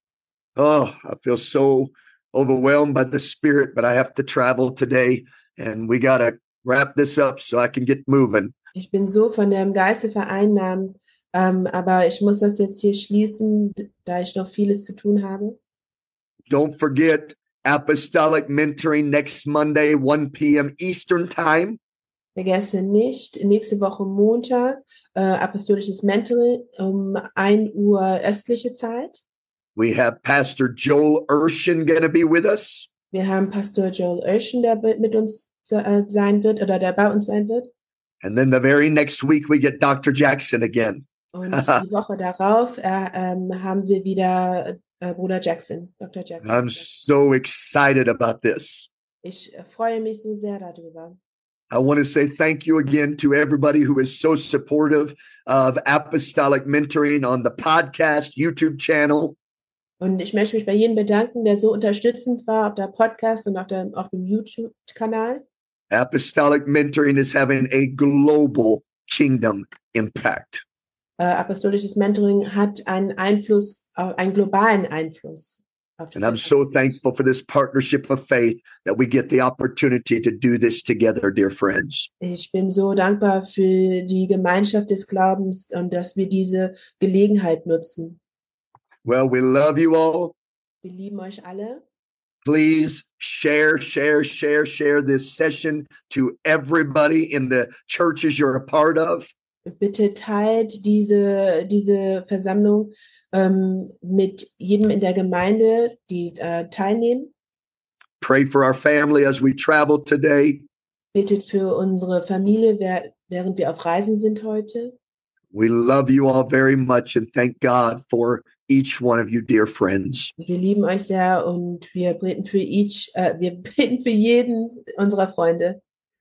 Oh, I feel so overwhelmed by the Spirit, but I have to travel today, and we got to wrap this up so I can get moving. Ich bin so von dem Geiste vereinnahmt, ähm, aber ich muss das jetzt hier schließen, da ich noch vieles zu tun habe. Don't forget Apostolic Mentoring next Monday, one p.m. Eastern Time. Vergesse nicht, nächste Woche Montag, äh, apostolisches Mentoring um ein Uhr östliche Zeit. We have Pastor Joel Urshan going to be with us. Wir haben Pastor Joel Urshan, der mit uns äh, sein wird oder der bei uns sein wird. And then the very next week we get Doctor Jackson again. Und die Woche darauf äh, ähm, haben wir wieder äh, Bruder Jackson, Doktor Jackson. I'm so excited about this. Ich äh, freue mich so sehr darüber. I want to say thank you again to everybody who is so supportive of Apostolic Mentoring on the podcast, YouTube channel. Und ich möchte mich bei jedem bedanken, der so unterstützend war auf der Podcast und auf dem, auf dem YouTube-Kanal. Apostolic Mentoring is having a global kingdom impact. Äh, apostolisches Mentoring hat einen Einfluss, äh, einen globalen Einfluss. Auf die And I'm so thankful for this partnership of faith that we get the opportunity to do this together, dear friends. Ich bin so dankbar für die Gemeinschaft des Glaubens und dass wir diese Gelegenheit nutzen. Well, we love you all. Wir lieben euch alle. Please share, share, share, share this session to everybody in the churches you're a part of. Bitte teilt diese, diese Versammlung ähm, mit jedem in der Gemeinde, die äh, teilnehmen. Pray for our family as we travel today. Betet für unsere Familie, während wir auf Reisen sind heute. We love you all very much and thank God for each one of you, dear friends. Wir lieben euch sehr und wir beten für each, äh, wir beten für jeden unserer Freunde.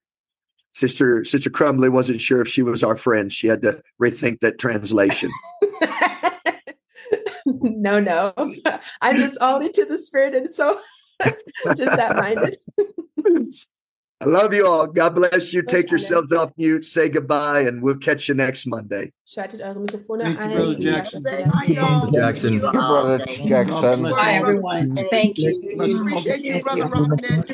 Sister Sister Crumley wasn't sure if she was our friend. She had to rethink that translation. No, no. I'm just all into the Spirit and so just that minded. I love you all. God bless you. Take yourselves off mute. Say goodbye, and we'll catch you next Monday. Schaltet eure Mikrofone Thank you, ein. Brother Jackson. Brother Jackson. Brother Jackson. Bye, everyone. Thank you. Appreciate you, Brother Robinette.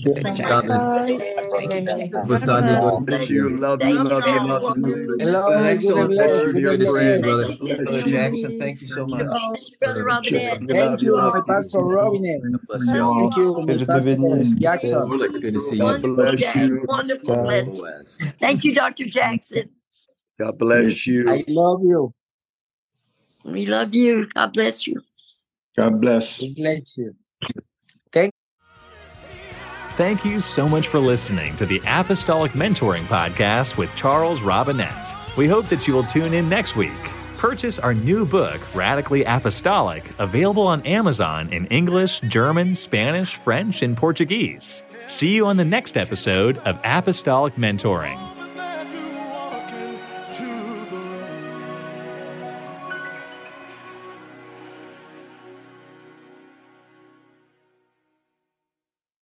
Bless you. Love you. Love you. Love you. Hello. Excellent. Good Dear to see you, friends. brother. Bless Brother you. Jackson, thank you so much. Brother Robinette. Thank you, my Pastor Robinette. Thank you, my Pastor Jackson. Good to see you. God bless you. Wonderful blessing. Thank you, Doctor Jackson. God bless you. I love you. We love you. God bless you. God bless. God bless you. Thank you so much for listening to the Apostolic Mentoring Podcast with Charles Robinette. We hope that you will tune in next week. Purchase our new book, Radically Apostolic, available on Amazon in English, German, Spanish, French, and Portuguese. See you on the next episode of Apostolic Mentoring.